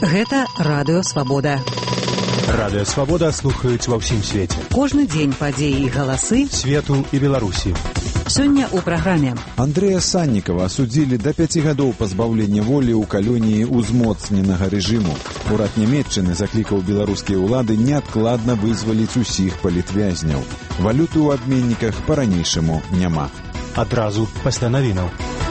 Гэта Радыё Свабода. Радыё Свабода слухаюць ва ўсім свеце. Кожны дзень падзеі і галасы свету і Беларусі. Сёння ў праграме. Андрэя Саннікава асудзілі да 5 гадоў пазбаўлення волі ў калоніі узмоцненага рэжыму. Урад Нямецчыны заклікаў беларускія ўлады неадкладна вызваліць усіх палітвязняў. Валюты ў абменніках па-ранейшаму няма. Адразу пасля навінаў.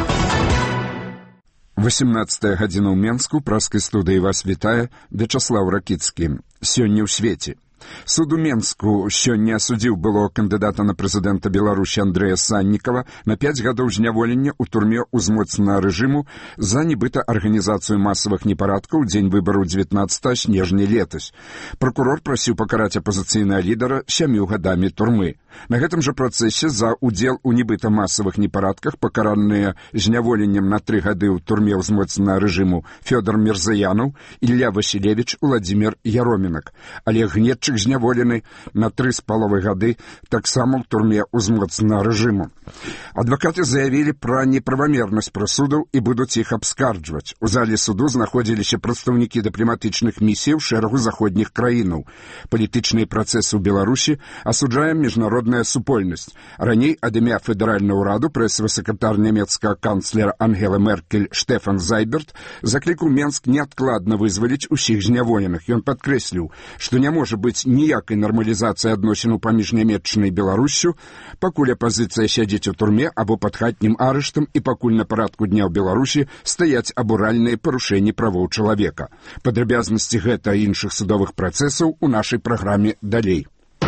18 гадзіна ў Менску, праскай студыі вас вітае Вячаслаў Ракіцкі. Сёння ў свеце. Суд у Менску сёння асудзіў былого кандыдата на прэзідэнта Беларусі Андрэя Саннікава на 5 гадоў зняволення ў турме узмоцненага рэжыму за нібыта арганізацыю масавых непарадкаў у дзень выбараў 19 снежня летась. Пракурор прасіў пакараць апазіцыйнага лідара 7 гадамі турмы. На гэтым жа працэсе за ўдзел у нібыта масавых непарадках пакараныя зняволеннем на 3 гады ў турме ўзмоцненага рэжыму Фёдор Мірзаянаў, Ілля Васілевіч, Уладзімір Яромінак. Але Гнетчык зняволены на 3,5 гады таксама ў турме ўзмоцненага рэжыму. Адвакаты заявілі пра неправамернасць прысудаў і будуць іх абскарджваць. У зале суду знаходзіліся прадстаўнікі дыпламатычных місій шэрагу заходніх краінаў. Палітычныя працэсы ў Беларусі асуджае міжнародная супольнасць. Раней ад імя федэральнага ўраду прэсавы сакратар нямецкага канцлера Ангелы Меркель Штефан Зайберт заклікаў Менск неадкладна вызваліць усіх зняволеных. Ён падкрэсліў, што не можа быць ніякай нармалізацыі адносінаў паміж Нямецчынай і Беларуссю, пакуль апазіцыя сядзіць у турме або пад хатнім арыштам і пакуль на парадку дня ў Беларусі стаяць абуральныя парушэнні правоў чалавека. Падрабязнасці гэта і іншых судовых працэсаў у нашай праграме далей.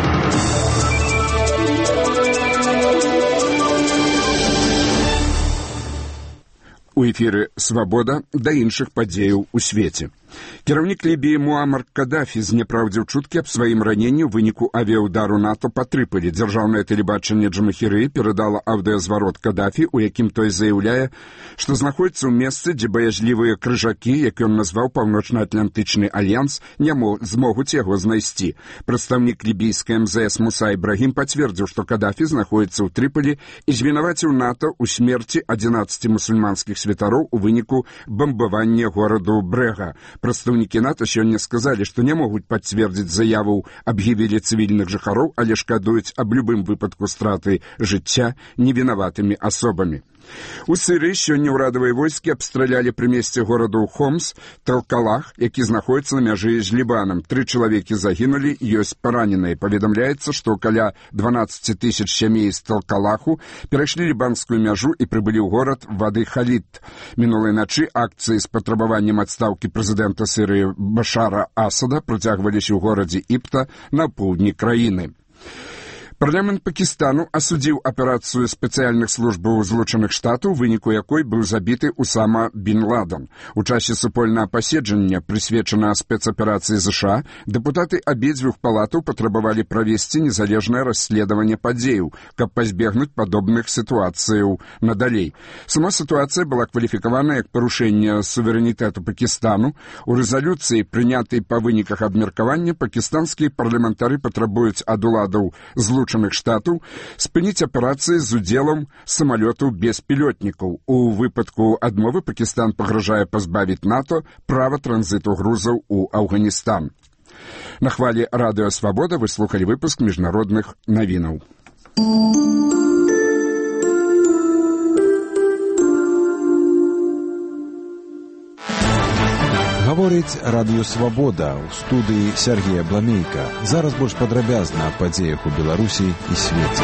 У эфіры «Свабода» да іншых падзеяў у свеце. Кіраўнік Лібіі Муамар Кадафі знепраўдзіў чуткі аб сваім раненні ў выніку авіяўдару НАТО па Трыполі. Дзяржаўнае тэлебачанне Джамахіры перадала аўдыазварот Кадафі, у якім той заяўляе, што знаходзіцца ў месцы, дзе баязлівыя крыжакі, як ён назваў Паўночна-Атлантычны альянс, не змогуць яго знайсці. Прадстаўнік лібійскай МЗС Муса Ібрагім пацвердзіў, што Кадафі знаходзіцца ў Трыполі і звінаваціў НАТО ў смерці 11 мусульманскіх святароў у выніку бамбавання гораду Брэга. Прадстаўнікі НАТО сёння сказалі, што не могуць пацвердзіць заяву аб гібелі цывільных жыхароў, але шкадуюць аб любым выпадку страты жыцця невінаватымі асобамі. У Сірыі сёння ўрадавыя войскі абстралялі пры месцы гораду Хомс Талкалах, які знаходіцца на мяжы з Лібанам. 3 чалавекі загінулі, ёсць параненыя. Паведамляецца, што каля 12 000 сямей з Талкалаху перайшлі лібанскую мяжу і прыбылі ў горад Вады Халід. Мінулай начы акцыі з патрабаваннем адстаўкі прэзідэнта Сірыі Башара Асада працягваліся ў горадзе Іпта на поўдні краіны. Парламент Пакістану асудзіў аперацыю спецыяльных службаў Злучаных Штатаў, у выніку якой быў забіты Усама Бін Ладен. У часе супольнага паседжання, прысвечанага спецаперацыі ЗША, дэпутаты абедзвюх палатаў патрабавалі правесці незалежнае расследаванне падзеяў, каб пазбегнуць падобных сітуацыяў надалей. Сама сітуацыя была кваліфікавана як парушэнне суверэнітэту Пакістану. У рэзалюцыі, прынятай па выніках абмеркавання, пакістанскія парламентары патрабуюць ад уладаў Злучаных Штатаў спыніць аперацыі з удзелам самалётаў беспілётнікаў. У выпадку адмовы Пакістан пагражае пазбавіць НАТО права транзіту грузаў у Афганістан. На хвалі Радыё Свабода вы слухалі выпуск міжнародных навінаў. Гаворыць Радыё Свабода, ў студыі Сергія Бламейка. Зараз больш падрабязна аб падзеях у Беларусі і свеце.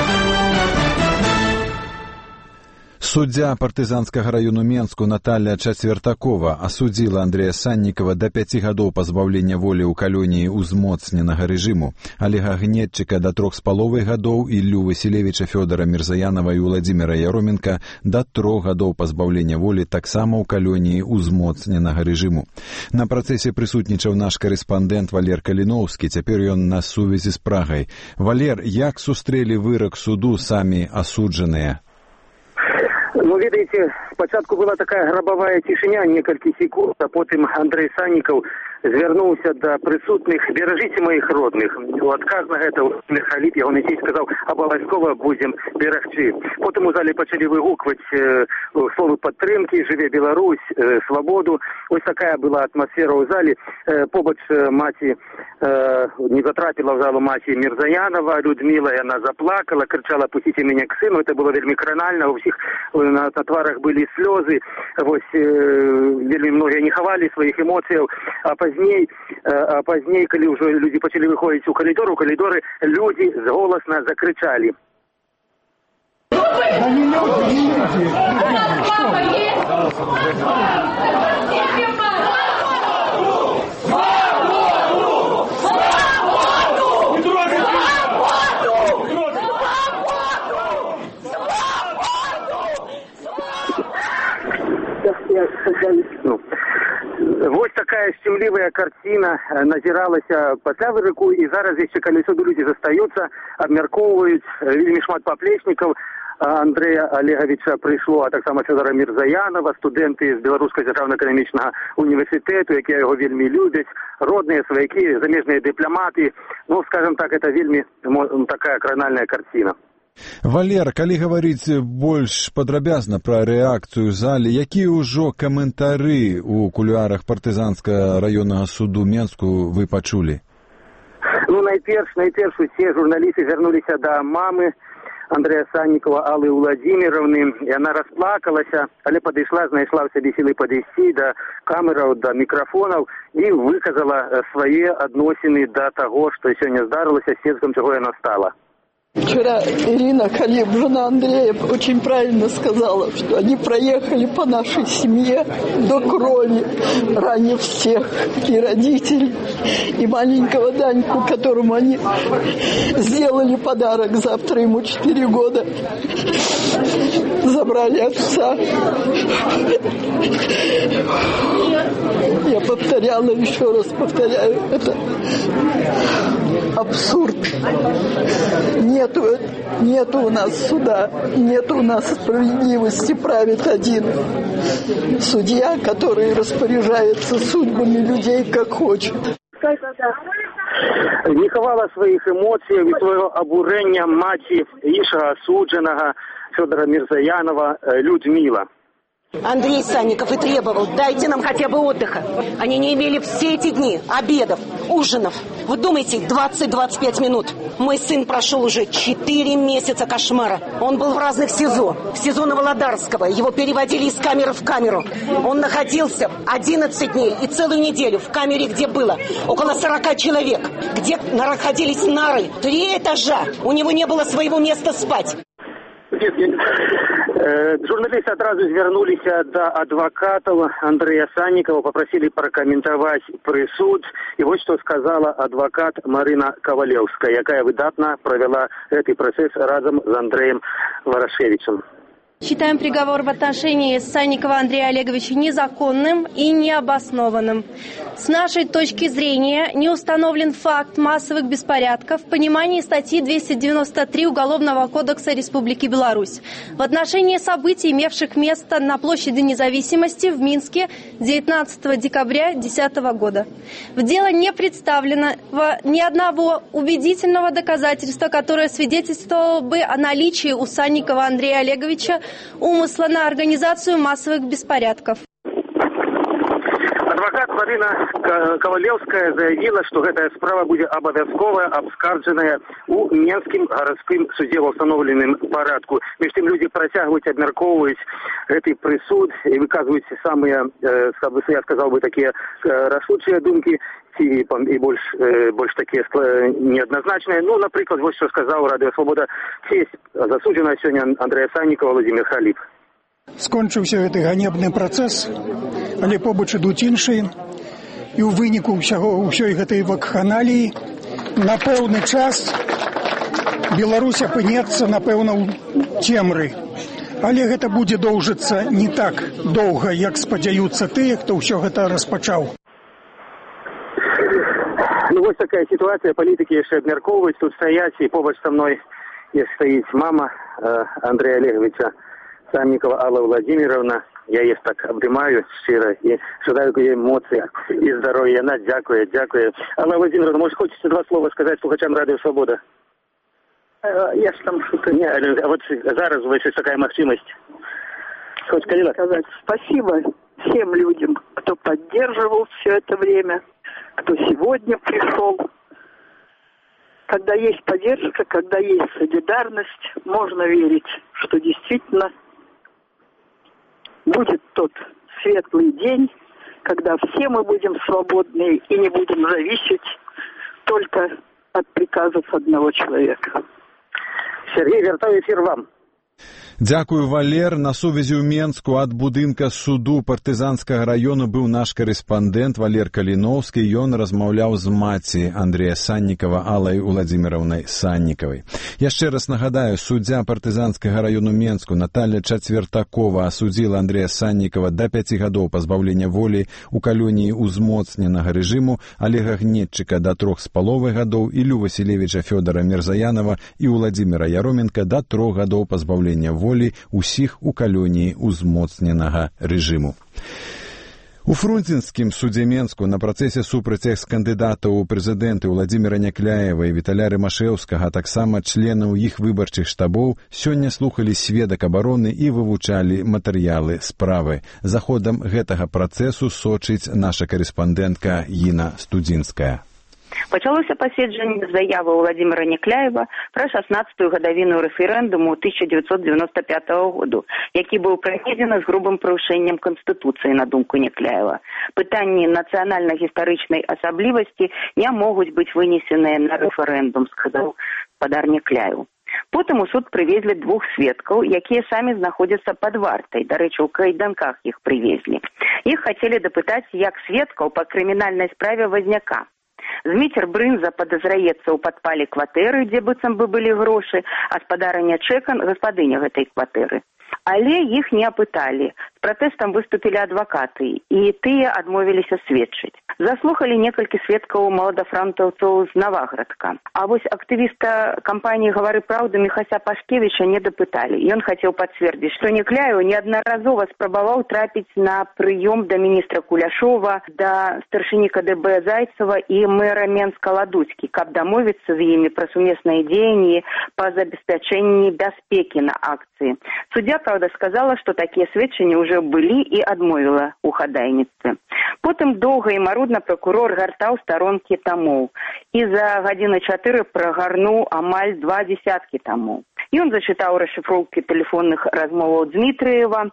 Суддзя партызанскага раёну Менску Наталля Чацвертакова асудзіла Андрэя Саннікава да 5 гадоў пазбаўлення волі ў калоніі ўзмоцненага рэжыму, Алега Гнетчыка да 3,5 гадоў, Іллю Васілевіча, Фёдора Мірзаянава і Уладзіміра Яроменка да 3 гадоў пазбаўлення волі таксама ў калоніі ўзмоцненага рэжыму. На працэсе прысутнічаў наш карэспандэнт Валер Каліноўскі, цяпер ён на сувязі з Прагай. Валер, як сустрэлі вырак суду самі асуджаныя? Ну, ведаеце, спачатку была такая грабавая цішыня, некалькі секунд, а потым Андрэй Саннікаў звярнуўся да прысутных: беражыце маіх родных. У адказ на гэта Владимир Халіп, ягоны цесть, сказаў: абавязкова будзем берагчы. Потым у зале пачалі выгукваць словы падтрымкі: жыве Беларусь, свабоду. Ось такая была атмасфера ў зале. Побач маці не затрапіла в залу маці Мирзаянова Людмила, и она заплакала, кричала: пустите меня к сыну. Это было вельми кранально, у всех на тварах были слезы, вельми многие не хавали своих эмоций. А поздней, когда уже люди начали выходить у коридоры, люди голосно закричали. Вот такая щемливая картина назіралася пасля вырыку, і зараз яшчэ калі суду людзі застаюцца, абмяркоўваюць, вельмі шмат паплечнікаў. Андрея Олеговича прыйшло, а таксама Фёдора Мирзаянова, студэнты з Беларускага дзяржаўна-эканамічнага універсітэту, якія яго вельмі любяць, родныя сваякі, замежныя дыпламаты. Ну, скажем так, это вельмі такая кранальная картина. Валер, калі гаварыць больш падрабязна пра рэакцыю ў зале, якія ўжо каментары ў кулуарах партызанскага раённага суду Менску вы пачулі? Ну, найперш усе журналісты вярнуліся да мамы Андрея Санникова Аллы Владимировны, и она расплакалася, але подошла, знайшла в себе силы подойти до камераў, до микрофонов и выказала свои отношения до того, что сегодня здарылася, сведкам чего она стала. Вчера Ирина Халіп, жена Андрея, очень правильно сказала, что они проехали по нашей семье до крови, ранив всех, и родителей, и маленького Даньку, которому они сделали подарок. Завтра ему 4 года. Забрали отца. Я повторяла, еще раз повторяю, это абсурд. Нету у нас суда, нету у нас справедливости, правит один судья, который распоряжается судьбами людей, как хочет. Не ховала своих эмоций и своего обурения маці іншага асуджанага Фёдора Мирзаянова Людмила. Андрей Санников и требовал: дайте нам хотя бы отдыха. Они не имели все эти дни обедов, ужинов. Вы думаете, 20-25 минут. Мой сын прошел уже 4 месяца кошмара. Он был в разных СИЗО. В СИЗО Новолодарского. Его переводили из камеры в камеру. Он находился 11 дней и целую неделю в камере, где было около 40 человек. Где находились нары. 3 этажа. У него не было своего места спать. Журналисты одразу звярнуліся да адвакатаў Андрея Санникова, попросили прокомментовать прысуд. И вот что сказала адвокат Марина Ковалевская, якая выдатна провела этот процесс разом с Андреем Ворошевичем. Считаем приговор в отношении Санникова Андрея Олеговича незаконным и необоснованным. С нашей точки зрения не установлен факт массовых беспорядков в понимании статьи 293 Уголовного кодекса Республики Беларусь в отношении событий, имевших место на площади Независимости в Минске 19 декабря 2010 года. В дело не представлено ни одного убедительного доказательства, которое свидетельствовало бы о наличии у Санникова Андрея Олеговича умысла на организацию массовых беспорядков. Адвокат Марина Ковалевская заявила, что эта справа будет обовязково обскарженная у Менским городским суде в установленном порядку. Между тем люди протягивают, обмерковывают этот присуд и выказывают самые, я сказал бы, такие рашучие думки и больше такие неоднозначные. Ну, например, вот что сказал Радио Свобода честь засудженного сегодня Андрея Санникова Владимир Халіп. Скончыўся гэты ганебны працэс, але побач ідуць іншыя, і ў выніку ўсёй гэтай вакханаліі на пэўны час Беларусь апынецца, напэўна, ў цемры. Але гэта будзе доўжыцца не так доўга, як спадзяюцца тыя, хто ўсё гэта распачаў. Ну, вот такая ситуация, политики еще обмерковывают, тут стоять, и побач со мной стоит мама Андрея Олеговича Санникова Алла Владимировна. Я її так обіймаю щиро і желаю їй емоцій і здоров'я. Вона дякує. Алла Владимировна, може хочеться 2 слова сказати слухачам Радіо Свобода? Я ж там что-то... Не, а вот зараз у вас есть такая возможность. Хоть сказать спасибо всем людям, кто поддерживал все это время, кто сегодня пришел. Когда есть поддержка, когда есть солидарность, можно верить, что действительно будет тот светлый день, когда все мы будем свободны и не будем зависеть только от приказов одного человека. Сергей, вертаю эфир вам. Дзякую, Валер. На сувязі ў Менску ад будынка суду партызанскага раёну быў наш карэспандэнт Валер Каліноўскі. Ён размаўляў з маці Андрея Саннікава Аллай Уладзіміраўнай Саннікавай. Яшчэ раз нагадаю, суддзя партызанскага раёну Менску Наталья Чацвертакова асудзіла Андрея Саннікава да 5 гадоў пазбаўлення волі ў калоніі узмоцненага рэжыму, Олега Гнетчыка да 3,5 гадоў, Ілю Васілевіча Фёдора Мірзаянова і Уладзіміра Яроменка да 3 гадоў пазбаўлення волі усіх у калоніі узмоцненага рэжыму. У Фрунзенскім судзе Менску на працэсе супраць экс-кандыдатаў у прэзідэнты Владзіміра Някляева і Віталя Рымашэўскага, а таксама членаў іх выбарчых штабоў, сёння слухалі сведак абароны і вывучалі матэрыялы справы. За ходам гэтага працэсу сочыць наша карэспандэнтка Іна Студзінская. Пачалося паседжанне з заявы Владзіміра Някляева пра 16-ю гадавіну рэферэндуму 1995 году, які быў праведзены з грубым парушэннем Канстытуцыі, на думку Някляева. Пытанні нацыянальна-гістарычнай асаблівасці не могуць быць вынесеныя на рэферэндум, сказаў гаспадар Някляеў. Потым у суд прывезлі 2 сведкаў, якія самі знаходзяцца пад вартай. Дарэчы, у кайданках іх прывезлі. Іх хацелі дапытаць як сведкаў па крымінальнай справе Вазняка. Зміцер Брынза падазраецца ў падпале кватэры, дзе быццам бы былі грошы, а спадарыня Чэкан – гаспадыня гэтай кватэры. Але іх не апыталі. З пратэстам выступілі адвакаты, і тыя адмовіліся сведчыць. Заслухалі некалькі сведкаў маладафрантаўцаў з Наваградка. А вось актывіста кампаніі «Гавары праўду» Міхася Пашкевіча не дапыталі. Ён хацеў пацвердзіць, што Някляеў неаднаразова спрабаваў трапіць на прыём да міністра Куляшова, да старшыні КДБ Зайцева і мэра Менска Ладуцкі, каб дамовіцца з імі пра сумесныя дзеянні па забеспячэнні бяспекі на акцыі. Суддзя, правда, сказала, што такія сведчанні ўжо былі і адмовіла ў хадайніцтве. Потым доўга і марудна пракурор гартаў старонкі тамоў і за гадзіны 4 прагарнуў амаль 2 дзесяткі тамоў. Ён зачытаў расшыфроўкі тэлефонных размоваў Дмітрыева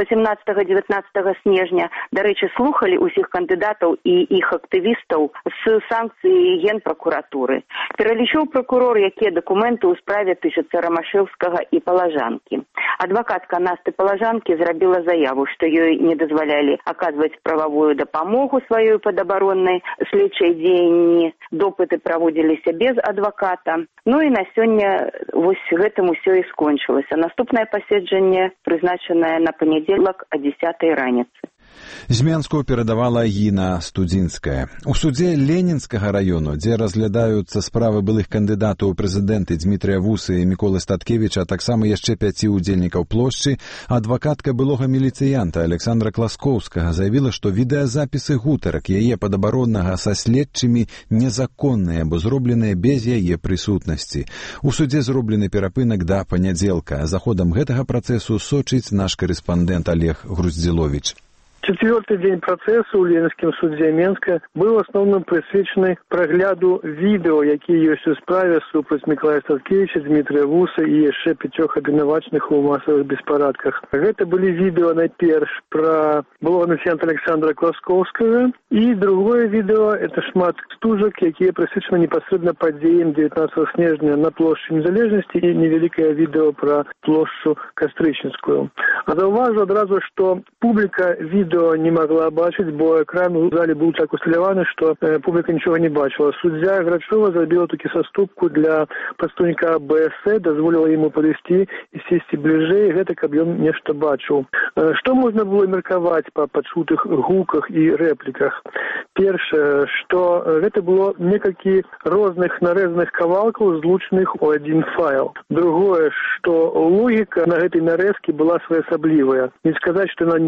18-19 снежня. Дарэчы, слухалі ўсіх кандыдатаў і іх актывістаў з санкцыі генпракуратуры. Пералічыў пракурор, якія дакументы ў справе тычацца Рамашэўскага і Палажанкі. Адвакатка Насты Палажанкі зрабіла заяву, што ёй не дазвалялі аказваць прававую дапамогу сваёй падабароннай следчай дзеянні. Допыты праводзіліся без адваката. Ну і на сёння вось гэтым усё і скончылася. Наступнае паседжанне прызначанае на панядзелак о 10:00 раніцы. З Менску перадавала Іна Студзінская. У судзе Ленінскага раёну, дзе разглядаюцца справы былых кандыдатаў у прэзідэнты Дмітрыя Вусы і Міколы Статкевіча, а таксама яшчэ 5 удзельнікаў плошчы, адвакатка былога міліцыянта Александра Класкоўскага заявіла, што відэазапісы гутарак яе падабароннага са следчымі незаконныя, бо зробленыя без яе прысутнасці. У судзе зроблены перапынак да панядзелка. За ходам гэтага працэсу сочыць наш карэспандэнт Олег Груздзіловіч. 4-й день процесса у Ленинском суде Менска был в основном присвячен прогляду видео, якія ёсць у справе супраць Міколая Статкевича, Дмітрия Вуса і яшчэ 5 абвінавачаных у масавых беспарадках. Гэта былі відео найперш пра былога міліцыянта Александра Класкоўскага, і другое відео это шмат стужак, якія прысвечаны непасрэдна падзеям 19 снежня на плошчы Незалежнасці і невялікае відео пра плошчу Кастрычніцкую. А заўважу адразу, што публіка відео не могла бачыць, бо экран у зале быў так усталяваны, што публіка нічога не бачыла. Суддзя Грачова зрабіла такі саступку для прадстаўніка БСЭ, дазволіла яму падысці і сесці бліжэй, гэта каб ён нешта бачыў. Што можна было меркаваць па пачутых гуках і рэпліках? Першае, што гэта было некалькі розных нарэзаных кавалкаў, злучаных у адзін файл. Другое, што логіка на гэтай нарэзкі была своеасаблівая. Не сказаць, што яна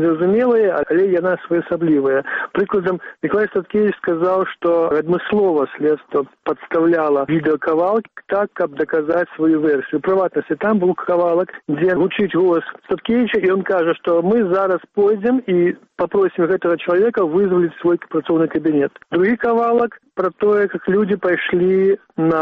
незразумелая, але яна своеасаблівая. Прыкладам, Миколай Статкевич сказаў, што адмыслова следства падстаўляла відэакавалак так, каб даказаць сваю версію. У прыватнасці, там быў кавалак, дзе гучыць голас Статкевича, і он кажа, што мы зараз пойдзем і попросим гэтага чалавека вызваліць свой працоўны кабінет. Другі кавалак про тое, как люди пошли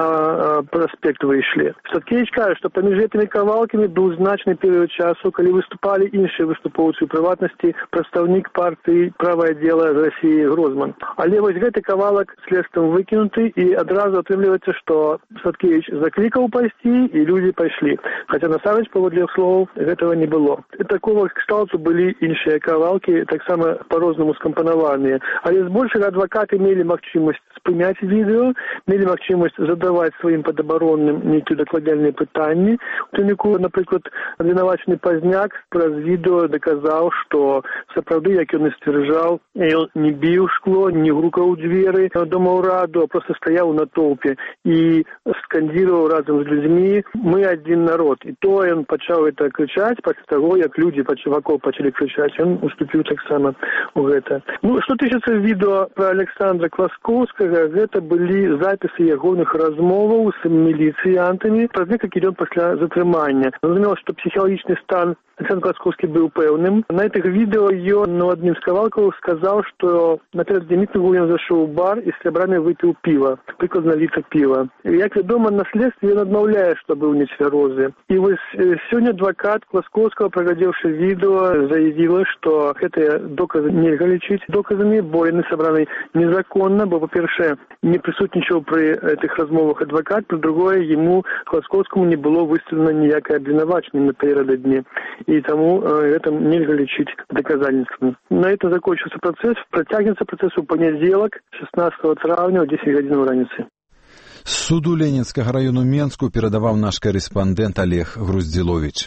на проспект выйшлі. Статкевич кажа, што паміж гэтымі кавалкамі быў значны перыяд часу, калі выступалі іншыя выступоўцы, у прыватнасці прадстаўнік партыі «Правае дело» з России Грозман. Але вось гэты кавалак следствам выкінуты, і адразу атрымліваецца, што Статкевич заклікаў пайсці, і людзі пайшлі. Хаця насамрэч, паводле іх словаў, гэтага не было. І такого кшталту былі іншыя кавалкі, таксама па-рознаму скампанаваныя. Але збольшага адвакаты мелі магчымасць спыняць відэо, мелі магчымасць задаваць сваім падабаронным нейкія дакладальныя пытанні. У тым ліку, напрыклад, абвінавачаны Пазняк праз відэо даказаў, што сапраўды, як ён і сцвярджаў, ён не біў шкло, не грукаў дзверы дома ўраду, а проста стаяў на толпе і скандзіраваў разам з людзьмі «Мы адзін народ». І то ён пачаў это крычаць пасля таго, як людзі вакол пачалі крычаць. Ён уступіў таксама ў гэта. Што тычыцца відэо пра Александра Класкоўскага, гэта былі запісы ягоных размоваў з міліцыянтамі праз некалькі дзён пасля затрымання. Зразумела, што псіхалагічны стан Александр Класкоўскі быў пэўным. На гэтых відэо ён на адным з кавалкаў сказаў, што наперадзе мітынгу ён зайшоў у бар і з сябрамі выпіў піва, прыкладна літр піва. Як вядома, на следстве ён адмаўляе, што быў нецвярозы. І вось сёння адвакат Класкоўскага, праглядзеўшы відэо, заявіла, што гэтыя доказы нельга лічыць доказамі, бо яны сабраны незаконна, бо, па-першае, не прысутнічаў пры гэтых размовах адвакат, па-другое, яму, Класкоўскаму, не было выставлена ніякае абвінавачанне напярэдадні. І таму гэта нельга лічыць доказательствам. На этом закончился процесс. Протягнется процесс у понедельник, 16 травня, в 10 гадзін раніцы. З суду Ленінскага району Менску перадаваў наш карэспандэнт Олег Груздзіловіч.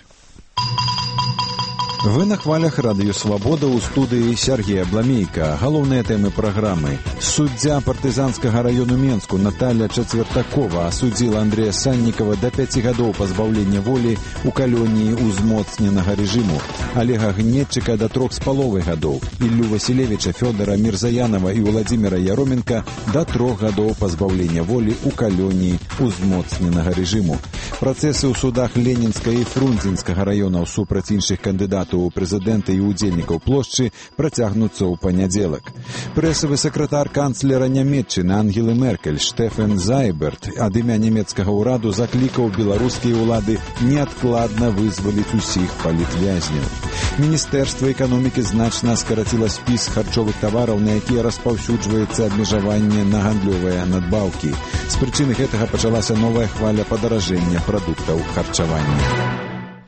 Вы на хвалях радыё «Свабода» ў студыі Сергея Бламейка. Галоўныя тэмы праграмы. Суддзя партызанскага району Менску Наталья Чацвертакова асудзіла Андрэя Саннікава да 5 гадоў пазбаўлення волі ў калоніі ўзмоцненага рэжыму, Олега Гнетчыка да 3,5 гадоў, Іллю Васілевіча, Фёдора Мірзаянова і Владзіміра Яроменка да 3 гадоў пазбаўлення волі ў калоніі ўзмоцненага рэжыму. Працэсы ў судах Ленінска і Фрунзенскага раёнаў супраць іншых кандыдатаў у прэзідэнта і ўдзельнікаў плошчы працягнуцца ў панядзелак. Прэсавы сакратар канцлера Нямецчыны Ангелы Меркель Штефан Зайберт ад імя нямецкага ўраду заклікаў беларускія ўлады неадкладна вызваліць усіх палітвязняў. Міністэрства эканомікі значна скараціла спіс харчовых тавараў, на якія распаўсюджваецца абмежаванне на гандлёвыя надбаўкі. З прычыны гэтага пачалася новая хваля падаражэння прадуктаў харчавання.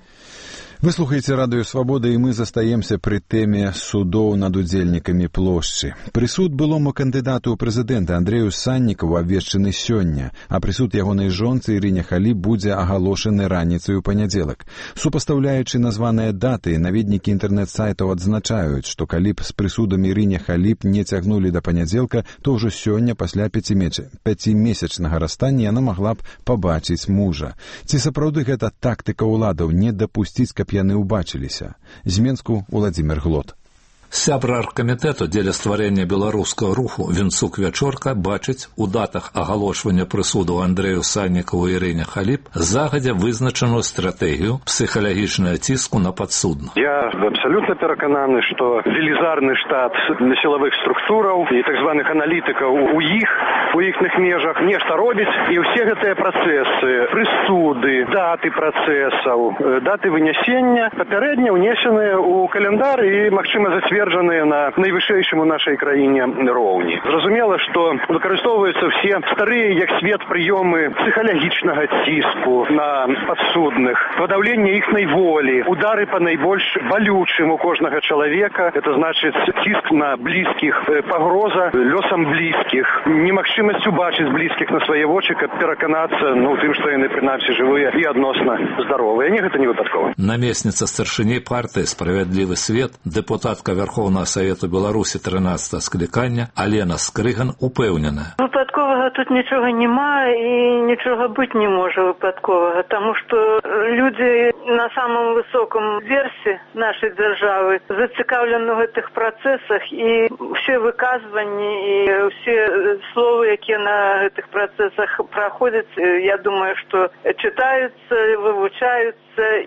Вы слухаеце радыё «Свабода», і мы застаемся пры тэме судоў над удзельнікамі плошчы. Прысуд былому кандыдату ў прэзідэнта Андрэю Саннікаву абвешчаны сёння, а прысуд ягонай жонцы Ірыне Халіп будзе агалошаны раніцай у панядзелак. Супастаўляючы названыя даты, наведнікі інтэрнэт-сайтаў адзначаюць, што калі б з прысудам Ірыне Халіп не цягнулі да панядзелка, то ўжо сёння пасля 5-месячнага расстання яна магла б пабачыць мужа. Ці сапраўды гэта тактыка ўладаў не дапусціць, каб яны ўбачыліся? З Менску Владзімір Глот. Сябра аргкамітэту дзеля стварэння беларускага руху Вінцук Вячорка бачыць у датах агалошвання прысуду Андрэю Саннікаву і Ірыне Халіп загадзя вызначаную стратэгію псіхалагічнага ціску на падсудных. Я абсалютна перакананы, што велізарны штат сілавых структураў і так званых аналітыкаў у іхных межах нешта робіць, і ўсе гэтыя працэсы, прысуды, даты працэсаў, даты вынясення папярэдне ўнесеныя ў каляндар і, магчыма, зацверджаныя на найвышэйшым у нашай краіне роўні. Зразумела, што выкарыстоўваюцца ўсе старыя як свет прыёмы псіхалагічнага ціску на падсудных, падаўленне іхнай волі, удары па найбольш балючым у кожнага чалавека, это значыць ціск на блізкіх, пагроза лёсам блізкіх, немагчымасць убачыць блізкіх на свае вочы, каб пераканацца у тым, што яны прынамсі жывыя і адносна здаровыя. Гэта не выпадкова. Намесніца старшыні партыі «Справядлівы свет», дэпутатка Верховного Совету Беларуси 13 скликання Алена Скрыган упевнена. Випадкового тут нічого немає і нічого бути не може випадкового, тому що люди на самому високому версі нашої держави зацікавлені в цих процесах, і всі виказування, і всі слова, які на цих процесах проходять, я думаю, що читаються, вивчаються,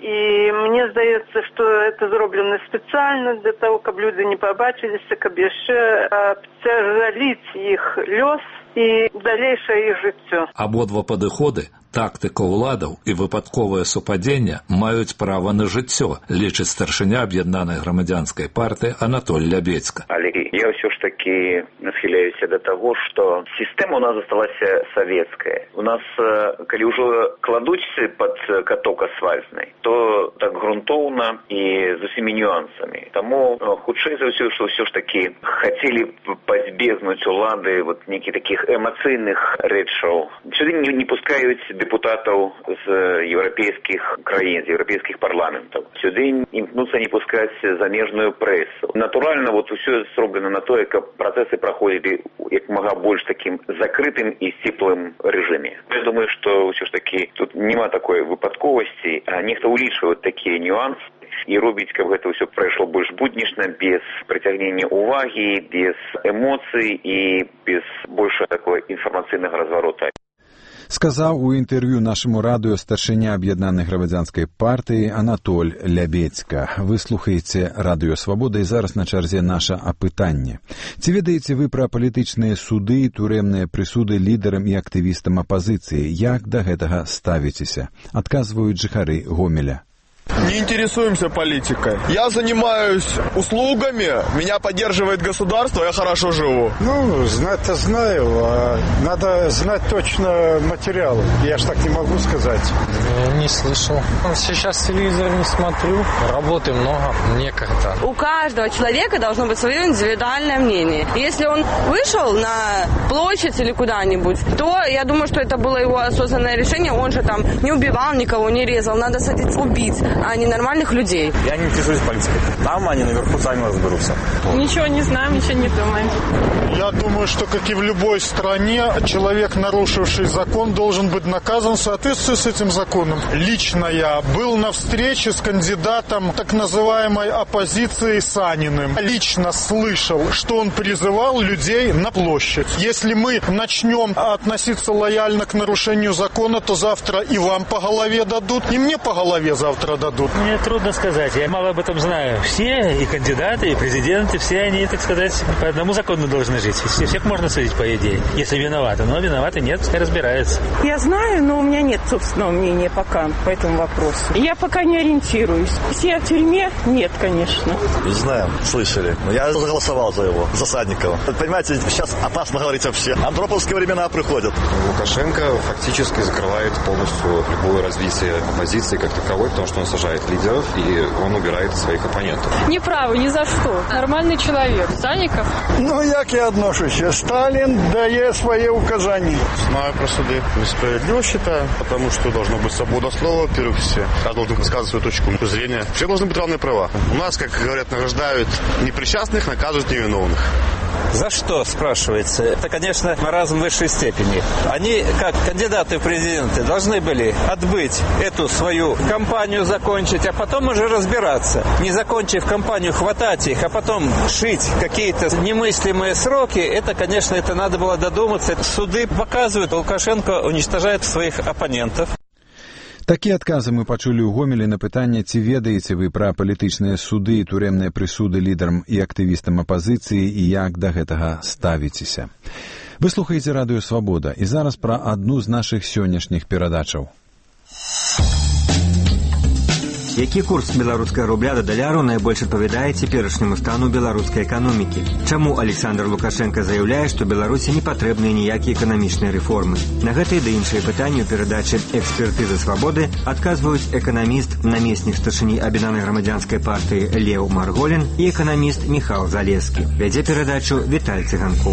і мені здається, що це зроблено спеціально для того, щоб люди не побачилися, щоб ще обтяжалити їх льос і дальше їх життя. Обидва підходи, тактика уладаў і випадкове супадзення мають право на життя, лічить старшиня Об'єднаної громадянської партії Анатолій Лябецька. Але я все ж таки схиляюся до того, що система у нас залишилася совєтська. У нас, коли вже кладуть під каток асфальтний, то так ґрунтовно і з усіма нюансами. Тому худше за все ж таки хотіли позбігнути улади вот неких таких емоційних речей. Сюди не пускають депутатів з європейських країн, з європейських парламентів. Сюди імкнуться не пускати заміжну пресу. Натурально вот все зроблено на то, як процеси проходили як мога більш таким закритим і степлим режимі. Я думаю, що все ж таки тут нема такої випадковості, а ніхто улічує такі нюанси і робить, каб гэта все прайшло больш буднічна, без прыцягнення увагі, без эмоцый і без больше такого інфармацыйнага разворота. Сказаў у інтэрв'ю нашаму радыё старшыня Аб'яднанай грамадзянскай партыі Анатоль Лябецька. Вы слухаеце радыё Свабода, і зараз на чарзе наша апытанне. Ці ведаеце вы пра палітычныя суды і турэмныя прысуды лідарам і актывістам апазіцыі? Як да гэтага ставіцеся? Адказваюць жыхары Гомеля. Не интересуемся политикой. Я занимаюсь услугами, меня поддерживает государство, я хорошо живу. Ну, знать-то знаю, а надо знать точно материалы. Я ж так не могу сказать. Не слышал. Сейчас телевизор не смотрю, работы много, некогда. У каждого человека должно быть свое индивидуальное мнение. Если он вышел на площадь или куда-нибудь, то я думаю, что это было его осознанное решение. Он же там не убивал никого, не резал. Надо садиться убить, а не нормальных людей. Я не интересуюсь политикой. Там они наверху сами разберутся. Ничего не знаем, ничего не думаем. Я думаю, что, как и в любой стране, человек, нарушивший закон, должен быть наказан в соответствии с этим законом. Лично я был на встрече с кандидатом так называемой оппозиции Саниным. Лично слышал, что он призывал людей на площадь. Если мы начнем относиться лояльно к нарушению закона, то завтра и вам по голове дадут, и мне по голове завтра дадут. Мне трудно сказать. Я мало об этом знаю. Все, и кандидаты, и президенты, все они, так сказать, по одному закону должны жить. Всех можно судить, по идее, если виноваты. Но виноваты нет, пускай разбираются. Я знаю, но у меня нет собственного мнения пока по этому вопросу. Я пока не ориентируюсь. Все в тюрьме? Нет, конечно. Знаем, слышали. Но я заголосовал за его, за Садникова. Понимаете, сейчас опасно говорить вообще. Андроповские времена приходят. Лукашенко фактически закрывает полностью любое развитие оппозиции как таковой, потому что он сажает лидеров, и он убирает своих оппонентов. Неправы, ни за что. Нормальный человек. Санников? Ну, як я отношусь? Сталин дает свои указания. Знаю про суды. Несправедливо считаю, потому что должна быть свобода слова, во-первых, все. Каждый должен высказывать свою точку зрения. Все должны быть равные права. У нас, как говорят, награждают непричастных, наказывают невиновных. За что, спрашивается? Это, конечно, маразм высшей степени. Они, как кандидаты в президенты, должны были отбыть эту свою кампанию, закончить, а потом уже разбираться. Не закончив кампанию, хватать их, а потом шить какие-то немыслимые сроки, это, конечно, это надо было додуматься. Суды показывают, Лукашенко уничтожает своих оппонентов. Такія адказы мы пачулі ў Гомелі на пытанне, ці ведаеце вы пра палітычныя суды і турэмныя прысуды лідарам і актывістам апазіцыі і як да гэтага ставіцеся. Вы слухаеце радыё Свабода, і зараз пра адну з нашых сённяшніх перадачаў. Які курс беларускага рубля да даляру найбольш адпавядае цяперашняму стану беларускай эканомікі? Чаму Александр Лукашенко заяўляе, што Беларусі не патрэбныя ніякія эканамічныя рэформы? На гэтыя ды іншыя пытанні ў перадачы «Экспертыза свабоды» адказваюць эканаміст, намеснік старшыні Аб'яднанай грамадзянскай партыі Леў Марголін і эканаміст Міхал Залескі. Вядзе перадачу Віталь Цыганкоў.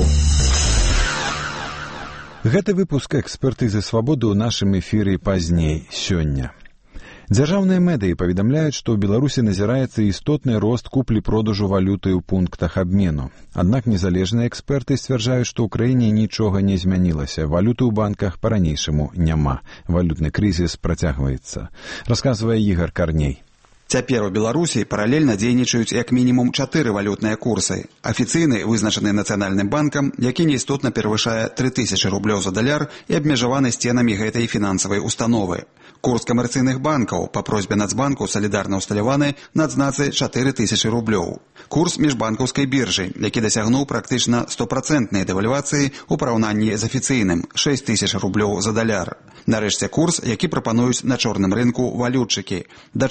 Гэты выпуск «Экспертызы свабоды» ў нашым эфіры пазней сёння. Дзяржаўныя медыі паведамляюць, што ў Беларусі назіраецца істотны рост куплі-продажу валюты ў пунктах абмену. Аднак незалежныя эксперты сцвярджаюць, што ў краіне нічога не змянілася. Валюты ў банках па-ранейшаму няма. Валютны крызіс працягваецца. Расказвае Ігор Карней. Цяпер у Беларусі паралельна дзейнічаюць як мінімум 4 валютныя курсы. Афіцыйны, вызначаны Нацыянальным банкам, які неістотна перавышае 3000 рублёў за даляр і абмежаваны сценамі гэтай фінансавай установы. Курс камерцыйных банкаў па просьбе Нацбанку салідарна ўсталяваны на адзнацы 4000 рублёў. Курс міжбанкаўскай біржы, які дасягнуў практычна 100% дэвальвацыі ў параўнанні з афіцыйным 6000 рублёў за даляр. Нарэшце курс, які прапануюць на чорным рынку валютчыкі, да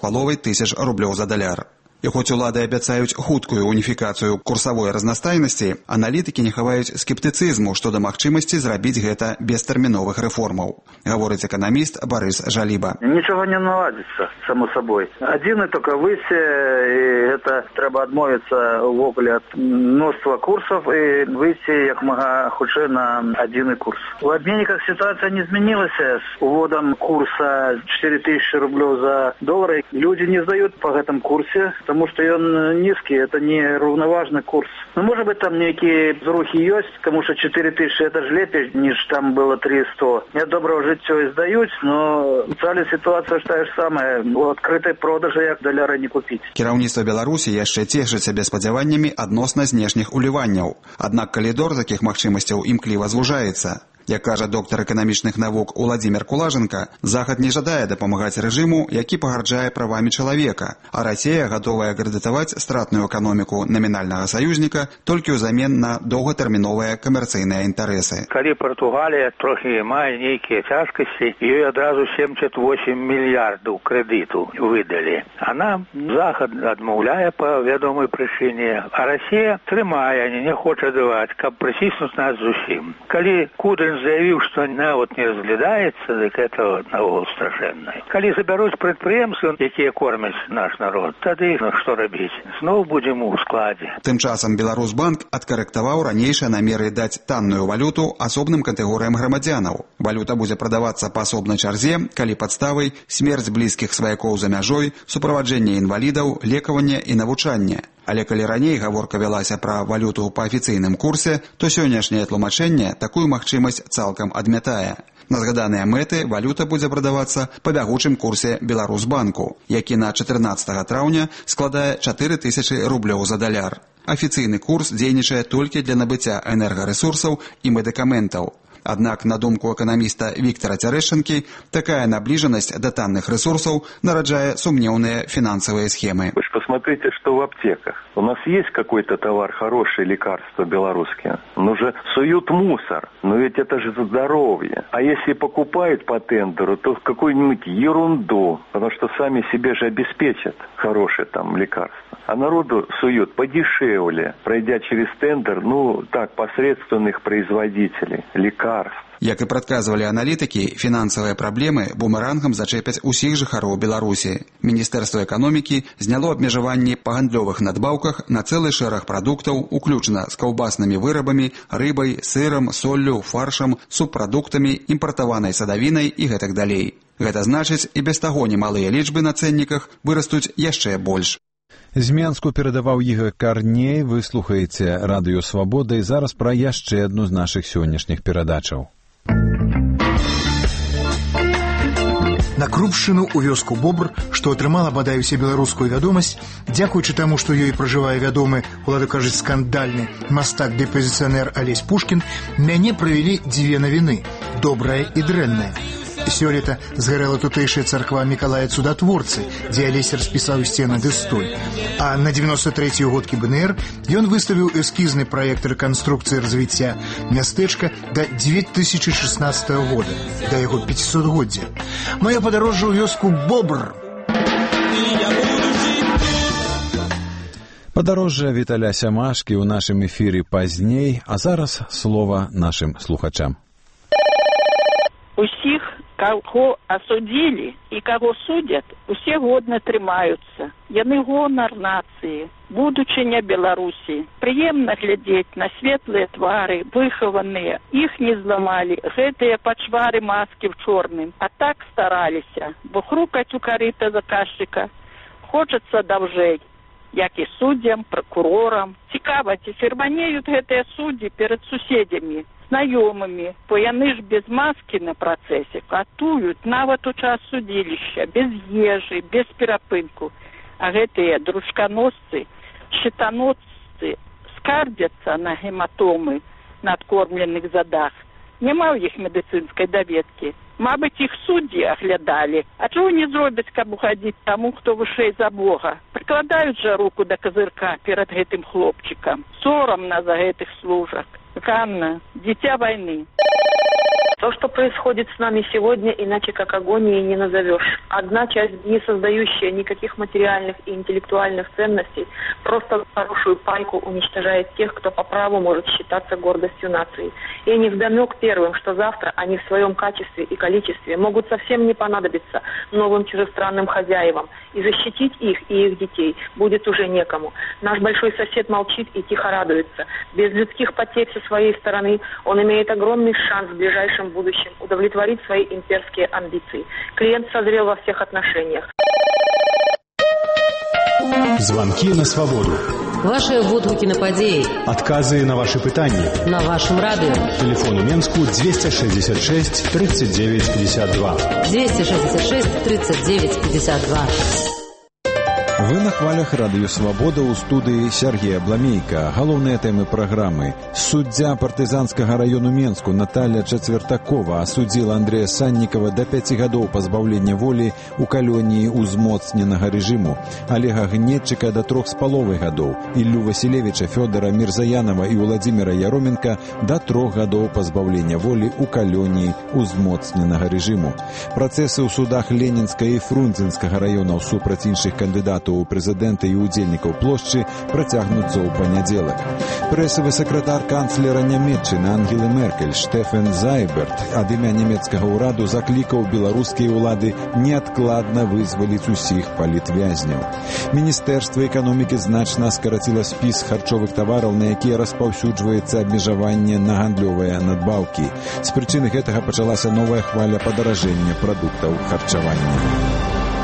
4500 рублёў за даляр. І хоць улады абяцаюць хуткую уніфікацыю курсавой разнастайнасці, аналітыкі не хаваюць скептыцызму што да магчымасці зрабіць гэта без тэрміновых рэформаў. Гаворыць эканаміст Барыс Жаліба. Нічога не наладзіцца, само собой. Адзіны только выйсце, і гэта трэба адмовіцца ўвогуле ад мноства курсаў і выйсці як мага хутчэй на адзіны курс. У абменніках сітуацыя не змянілася з уводам курса 4000 рублёў за долары. Людзі не здаюць па гэтым курсе, потому что он низкий, это не равноважный курс. Ну, может быть, там некие зрухи есть, потому что 4000 это же лепее, ніж там было 300. Нет доброго життя и сдают, но в целом ситуация та же самая. У открытой продажи як даляра не купить. Кіраўніцтва Беларусі яшчэ цешыць сябе спадзяваннямі адносна знешніх уліванняў. Аднак калідор такіх магчымасцяў імкліва звужаецца. Як кажа доктар эканамічных навук Уладзімір Кулаженка, Захад не жадае дапамагаць рэжыму, які пагарджае правамі чалавека, а Расія гатовая крэдытаваць стратную эканоміку намінальнага саюзніка толькі ўзамен на доўгатэрміновыя камерцыйныя інтарэсы. Калі Партугалія трохі мае нейкія цяжкасці, ёй адразу 78 мільярдаў крэдыту выдалі. А нам Захад адмаўляе па вядомай прычыне, а Расія трымае, не хоча даваць, каб прыціснуць нас зусім. Калі Кудрин заявіў, што нават не разглядаецца, дык это наогул страшэнна. Калі забяруць прадпрыемствы, якія кормяць наш народ, тады што рабіць? Зноў будзем у складзе. Тым часам Беларусбанк адкарэктаваў ранейшыя намеры даць танную валюту асобным катэгорыям грамадзянаў. Валюта будзе прадавацца па асобнай чарзе, калі падставай смерць блізкіх сваякоў за мяжой, суправаджэнне інвалідаў, лекаванне і навучанне. Але калі раней гаворка вялася пра валюту па афіцыйным курсе, то сённяшняе тлумачэнне такую магчымасць цалкам адмятае. На згаданыя мэты валюта будзе прадавацца па бягучым курсе Беларусбанку, які на 14 траўня складае 4000 рублёў за даляр. Афіцыйны курс дзейнічае толькі для набыцця энергарэсурсаў і медыкаментаў. Аднак, на думку эканаміста Віктора Цярэшчанкі, такая наближенность до танных ресурсов нараджает сумневные финансовые схемы. Вы же посмотрите, что в аптеках. У нас есть какой-то товар, хорошее лекарство белорусские, но же суют мусор. Но ведь это же за здоровье. А если покупают по тендеру, то какую-нибудь ерунду, потому что сами себе же обеспечат хорошее там лекарство. А народу суют подешевле, пройдя через тендер, посредственных производителей лекарств. Як і прадказвалі аналітыкі, фінансавыя праблемы бумерангам зачэпяць усіх жыхароў Беларусі. Міністэрства эканомікі зняло абмежаванні па гандлёвых надбаўках на цэлы шэраг прадуктаў, уключна з каўбаснымі вырабамі, рыбай, сырам, соллю, фаршам, субпрадуктамі, імпартаванай садавінай і гэтак далей. Гэта значыць, і без таго немалыя лічбы на цэнніках вырастуць яшчэ больш. З Менску перадаваў Ігор Карней, вы слухаеце Радыё Свабода, і зараз пра яшчэ адну з нашых сённяшніх перадачаў. На Крупшчыну у вёску Бобр, што атрымала бадай усе беларускую вядомасць, дзякуючы таму, што ёй пражывае вядомы, уладу кажуць, скандальны мастак-дэпазіцыянер Алесь Пушкін, мяне правялі дзве навіны – добрая і дрэнная. Сёлета згарэла тутэйшая царква Мікалая Цудатворцы, дзе Алесь распісаў сцены ды столь. А на 93-й годкі БНР ён выставіў эскізны праект рэканструкцыі развіцця мястэчка да 2016 года, да яго 500-годдзя. Маё падарожжа ў вёску Бобр. Падарожжа Віталя Сямашкі ў нашым эфіры пазней, а зараз слова нашым слухачам. Усіх Каго асудзілі і каго судзяць, усе годна трымаюцца. Яны гонар нацыі, будучыня Беларусі. Прыемна глядзець на светлыя твары, выхаваныя. Іх не зламалі гэтыя пачвары маскі в чорным. А так стараліся, бо хрукаць у карыта заказчыка хочацца даўжэй, як і суддзям, пракурорам. Цікава, ці фірманеюць гэтыя суддзі перад суседзямі, знаёмымі, бо яны ж без маскі на працэсе катуюць нават у час судзілішча, без ежы, без перапынку. А гэтыя дружканосцы, щитаносцы скардзяцца на гематомы на адкормленых задах. Няма ў іх медыцынскай даведкі. Мабыць, іх суддзі аглядалі. А чого не зробяць, каб угадзіць таму, хто вышэй за Бога? Прыкладаюць жа руку да казырка перад гэтым хлопчыкам. Сорамна за гэтых служак. Ганна, дитя войны. То, что происходит с нами сегодня, иначе как агонией не назовешь. Одна часть, не создающая никаких материальных и интеллектуальных ценностей, просто хорошую пайку уничтожает тех, кто по праву может считаться гордостью нации. И невдомек первым, что завтра они в своем качестве и количестве могут совсем не понадобиться новым чужестранным хозяевам. И защитить их и их детей будет уже некому. Наш большой сосед молчит и тихо радуется. Без людских потерь со своей стороны он имеет огромный шанс в ближайшем будущем удовлетворить свои имперские амбиции. Клиент созрел во всех отношениях. Звонки на свободу. Ваши водгуки на подеи. Отказы на ваши питания. На вашем радио. Телефон у Менску 266 39 52. 266 39 52. Вы на хвалях радыё «Свабода» ў студыі Сергея Бламейка. Галоўныя тэмы праграмы. Суддзя партызанскага раёну Менску Наталья Чацвертакова асудзіла Андрэя Саннікава да 5 гадоў пазбаўлення волі ў калоніі ўзмоцненага рэжыму, Олега Гнетчыка да 3,5 гадоў, Іллю Васілевіча, Фёдора Мірзаянова і Владзіміра Яроменка да 3 гадоў пазбаўлення волі ў калоніі ўзмоцненага рэжыму. Працэсы ў судах Ленінскага і Фрунзенскага раёнаў супраць іншых кандыдатаў у прэзідэнта і ўдзельнікаў плошчы працягнуцца ў панядзелак. Прэсавы сакратар канцлера Нямецчыны Ангелы Меркель Штефан Зайберт ад імя нямецкага ўраду заклікаў беларускія ўлады неадкладна вызваліць усіх палітвязняў. Міністэрства эканомікі значна скараціла спіс харчовых тавараў, на якія распаўсюджваецца абмежаванне на гандлёвыя надбаўкі. З прычыны гэтага пачалася новая хваля падаражэння прадуктаў харчавання.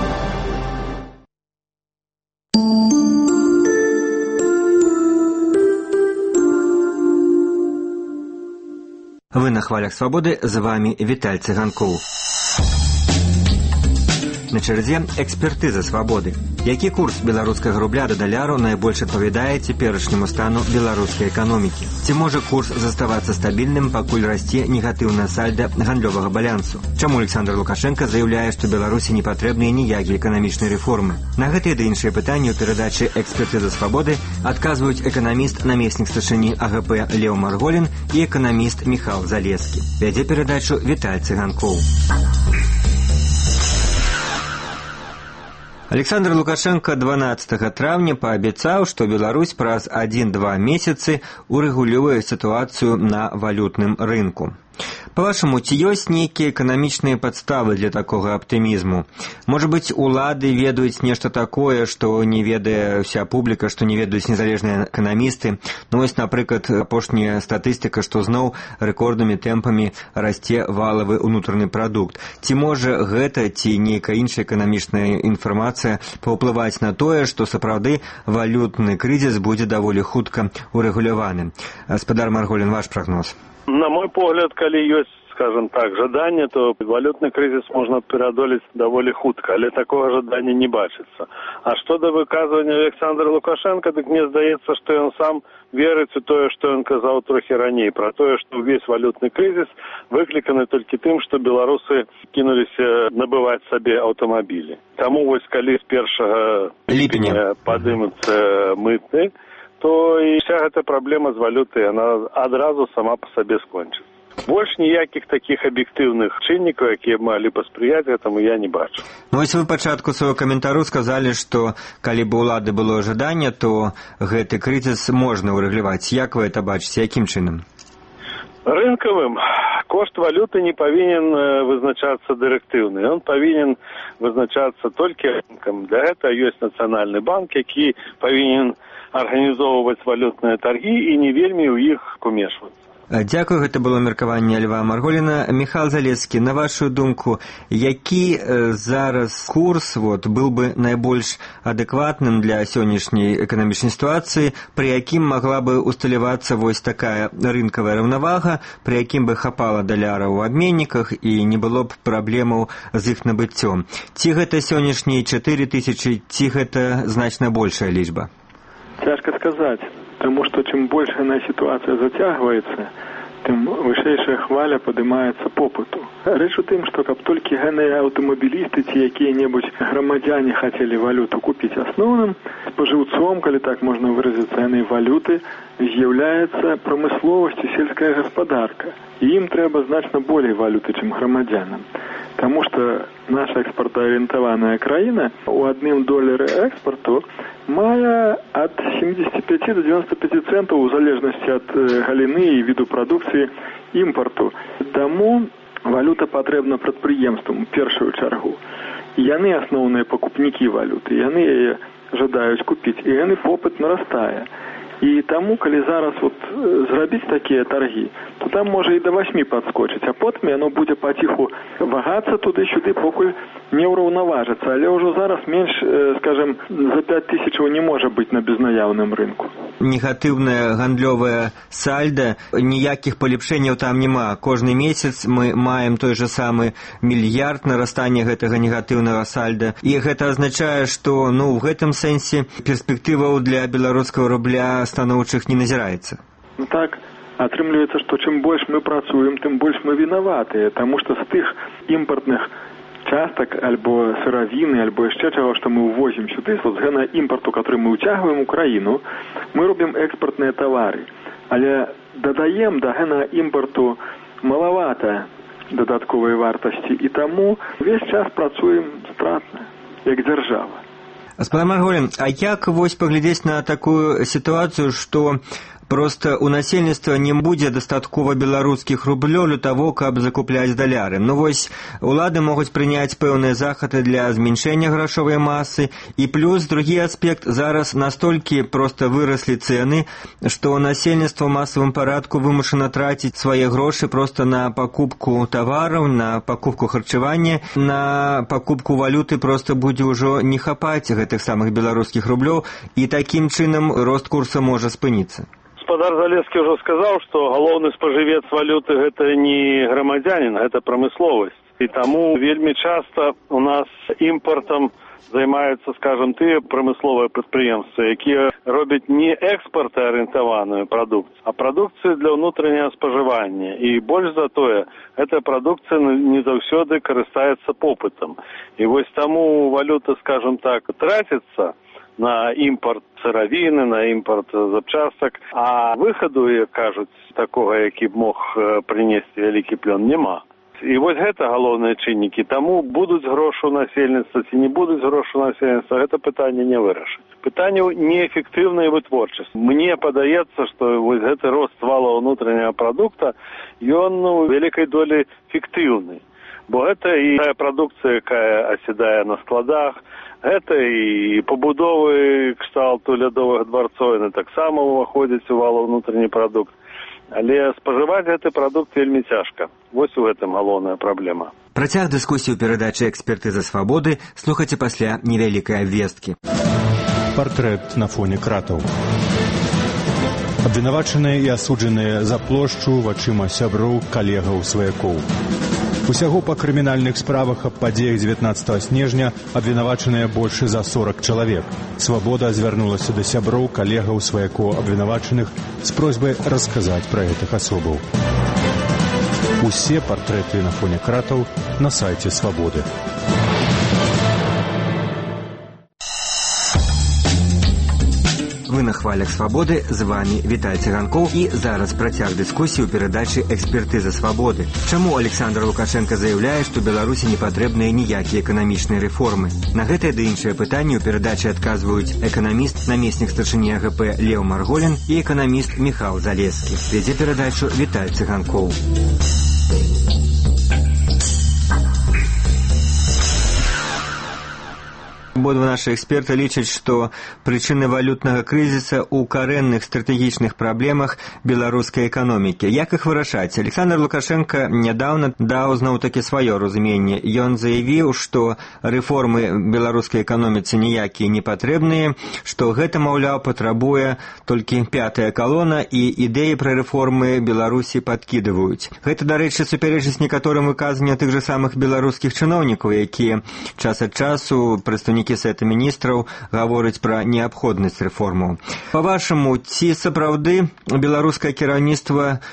Вы на хвалях свободы, з вами Віталь Цыганкоў. На чарзе экспертыза свабоды. Які курс беларускага рубля да даляру найбольш адпавядае цяперашняму стану беларускай эканомікі? Ці можа курс заставацца стабільным, пакуль расце негатыўнае сальда гандлёвага балансу? Чаму Александр Лукашенко заяўляе, што Беларусі не патрэбныя ніякія эканамічныя рэформы? На гэтыя ды іншыя пытанні ў перадачы «Экспертыза свабоды» адказваюць эканаміст, намеснік старшыні АГП Леў Марголін і эканаміст Міхал Залескі. Вядзе перадачу Віталь Цыганкоў. Александр Лукашенко 12 траўня паабяцаў, што Беларусь праз 1-2 месяцы урэгулюе сітуацыю на валютным рынку. Па-вашаму, ці ёсць нейкія эканамічныя падставы для такога аптымізму? Можа быць, улады ведаюць нешта такое, што не ведае ўся публіка, што не ведаюць незалежныя эканамісты. Ну вось, напрыклад, апошняя статыстыка, што зноў рэкорднымі тэмпамі расце валавы ўнутраны прадукт. Ці можа гэта, ці нейкая іншая эканамічная інфармацыя паўплываць на тое, што сапраўды валютны крызіс будзе даволі хутка урэгуляваны? Гаспадар Марголін, ваш прагноз. На мой погляд, калі ёсць, скажем так, жаданне, то валютны крызіс можна пераадолець даволі хутка, але такога жадання не бачыцца. А што да выказвання Александра Лукашенка, дык мне здаецца, што ён сам верыць у тое, што ён казаў трохі раней, пра тое, што ўвесь валютны крызіс выкліканы толькі тым, што беларусы кінуліся набываць сабе аўтамабілі. Таму вось калі з 1 ліпеня падымуцца мыты, то і вся гэта праблема з валютай, яна адразу сама па сабе скончыцца. Больш ніякіх такіх аб'ектыўных чыннікаў, якія маглі паспрыяць гэтаму, я не бачу. Ну, вось вы пачатку свайго каментару сказалі, што калі б улады было жаданне, то гэты крызіс можна ўрэгуляваць. Як вы это бачыце? Якім чынам? Рынкавым Кошт валюты не павінен вызначацца дырэктыўны. Ён павінен вызначацца толькі рынкам. Для гэта ёсць нацыянальны банк, які павінен арганізоўваць валютныя таргі і не вельмі ў іх умешвацца. Дзякую, гэта было меркаванне Льва Марголіна. Міхал Залескі, на вашу думку, які зараз курс был бы найбольш адэкватным для сённяшняй эканамічнай сітуацыі, пры якім магла бы усталявацца вось такая рынкавая раўнавага, пры якім бы хапала даляра ў абменніках і не было б праблемаў з іх набыццём? Ці гэта сённяшнія 4000, ці гэта значна большая лічба? Цяжка сказаць. Потому что чем больше ситуация затягивается, тем вышэйшая хваля падымаецца попыту. Рэч у тым, што каб толькі гэныя аўтамабілісты ці якія-небудзь грамадзяне хацелі валюту купіць, асноўным спажыўцом, калі так можна выразіцца, яны валюты з'яўляецца прамысловасць і сельская гаспадарка. І ім трэба значна болей валюты, чым грамадзянам. Таму што наша экспартаарыентаваная краіна у $1 экспарту мае ад 75 до 95 центаў у залежнасці ад галіны і віду прадукцыі імпарту. Таму валюта патрэбна прадпрыемствам у першую чаргу. І яны асноўныя пакупнікі валюты, яны яе жадаюць купіць, і яны попыт нарастае. І таму, калі зараз зрабіць такія таргі, то там можа і до 8 падскочыць, а потым яно будзе паціху вагацца туды-сюды, покуль не ўраўнаважыцца. Але ўжо зараз менш, скажем, за 5000 не можа быць на безнаяўным рынку. Негатыўная гандлёвая сальда, ніякіх палепшэнняў там няма. Кожны месяц мы маем той же самы мільярд нарастання гэтага негатыўнага сальда. І гэта азначае, што в гэтым сэнсе перспектываў для беларускага рубля станоўчых не назіраецца. Так, атрымліваецца, што чым больш мы працуем, тым больш мы вінаватыя, таму што з тых імпартных частак альбо сыравіны, альбо яшчэ чаго, што мы ўвозім сюды, з гэна імпарту, который мы ўцягваем у краіну, мы робім экспартныя тавары. Але дадаем да гэна імпарту малавата дадатковай вартасці, і таму увесь час працуем стратна, як дзяржава. Гаспадар Марголін, а як паглядзець на такую сітуацыю, што просто у насельніцтва не будзе дастаткова беларускіх рублёў для того, каб закупляць даляры? Улады могуць прыняць пэўныя захады для зменшэння грашовай масы, і плюс другі аспект, зараз настолькі проста выраслі цэны, што насельніцтва ў масавым парадку вымушана траціць свае грошы проста на пакупку тавараў, на пакупку харчавання, на пакупку валюты проста будзе ўжо не хапаць гэтых самых беларускіх рублёў, і такім чынам рост курса можа спыніцца. Гаспадар Залескі ўжо сказаў, што галоўны спажывец валюты гэта не грамадзянін, гэта прамысловасць. І таму вельмі часта у нас імпартам займаюцца, скажем, тыя прамысловыя прадпрыемствы, якія робяць не экспартаарыентаваную прадукцыю, а прадукцыю для ўнутранняга спажывання. І больш за тое, эта прадукцыя не заўсёды карыстаецца попытам. І вось таму валюта, скажем так, траціцца на імпорт сыравіны, на імпорт запчастак, а выхаду, як кажуць, такога, які б мог прынесці вялікі плён, няма. І вось гэта галоўныя чыннікі. Таму будуць грошы ў насельніцтва ці не будуць грошы ў насельніцтва, гэта пытанне не вырашыць. Пытанне неэфектыўнай вытворчасці. Мне падаецца, што вось гэты рост вала ўнутранняга прадукта, ён у вялікай долі фіктыўны. Бо гэта і тая прадукцыя, якая асядае на складах, гэта і пабудовы кшталту лядовых дварцоў, яны таксама ўваходзяць у вала ўнутренні прадукт. Але спажываць гэты прадукт вельмі цяжка. Вось у гэтым галоўная праблема. Працяг дыскусіі ў перадачы «Экспертыза свабоды» слухайце пасля невялікай абвесткі. Партрэт на фоне кратаў. Абвінавачаныя і асуджаныя за плошчу вачыма сяброў, калегаў, сваякоў. Усяго па крымінальных справах аб падзеях 19 снежня абвінавачаныя больш за 40 чалавек. Свабода звярнулася да сяброў, калегаў, сваякоў абвінавачаных з просьбай расказаць пра гэтых асобаў. Усе партрэты на фоне кратаў на сайце Свабоды. Вы на хвалях свабоды, з вами Віталь Циганкоў, і зараз працяг дыскусіі ў перадачы «Экспертыза свабоды». Чаму Александр Лукашенко заяўляе, што Беларусі не патрэбныя ніякія эканамічныя рэформы? На гэтае ды іншае пытанне ў перадачы адказваюць эканаміст, намеснік старшыні АГП Леў Марголін і эканаміст Міхал Залескі. Вядзе перадачу Віталь Циганкоў. Абодва нашы эксперты лічаць, што прычыны валютнага крызіса ў карэнных стратэгічных праблемах беларускай эканомікі. Як іх вырашаць? Александр Лукашенко нядаўна даў зноў-такі сваё разуменне. Ён заявіў, што рэформы беларускай эканоміцы ніякія не патрэбныя, што гэта, маўляў, патрабуе толькі пятая калона і ідэі пра рэформы Беларусі падкідваюць. Гэта, дарэчы, супярэчыць некаторым выказванням тых жа самых беларускіх чыноўнікаў, якія час ад часу прадстаўнікі Сета міністраў гаворыць пра неабходнасць рэформаў. Па-вашаму, ці сапраўды беларускае кіраўніцтва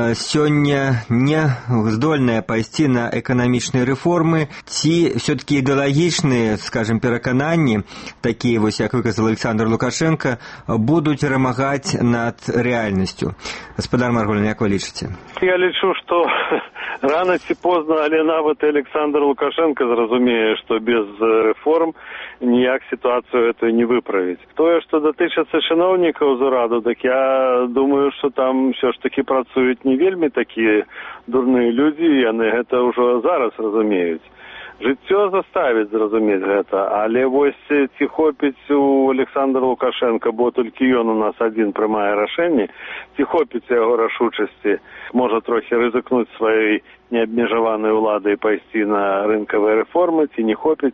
сёння не здольнае пайсці на эканамічныя рэформы, ці все-таки ідэалагічныя, скажем, перакананні, такія вось, як выказал Александр Лукашенко, будуць перамагаць над рэальнасцю? Гаспадар Марголін, як вы лічыце? Я лічу, што рано ці позна, але нават Александр Лукашенко зразумее, што без рэформ ніяк сітуацыю эту не выправіць. Тое, што датычыцца чыноўнікаў з ураду, так я думаю, што там ўсё ж такі працуюць не вельмі такія дурныя людзі, яны гэта ўжо зараз разумеюць. Жыццё заставіць зразумець гэта, але вось ці хопіць у Александра Лукашенка, бо толькі ён у нас адзін прымае рашэнне, ці хопіць яго рашучасці, можа трохі рызыкнуць сваёй неабмежаванай уладай пайсці на рынкавыя рэформы, ці не хопіць,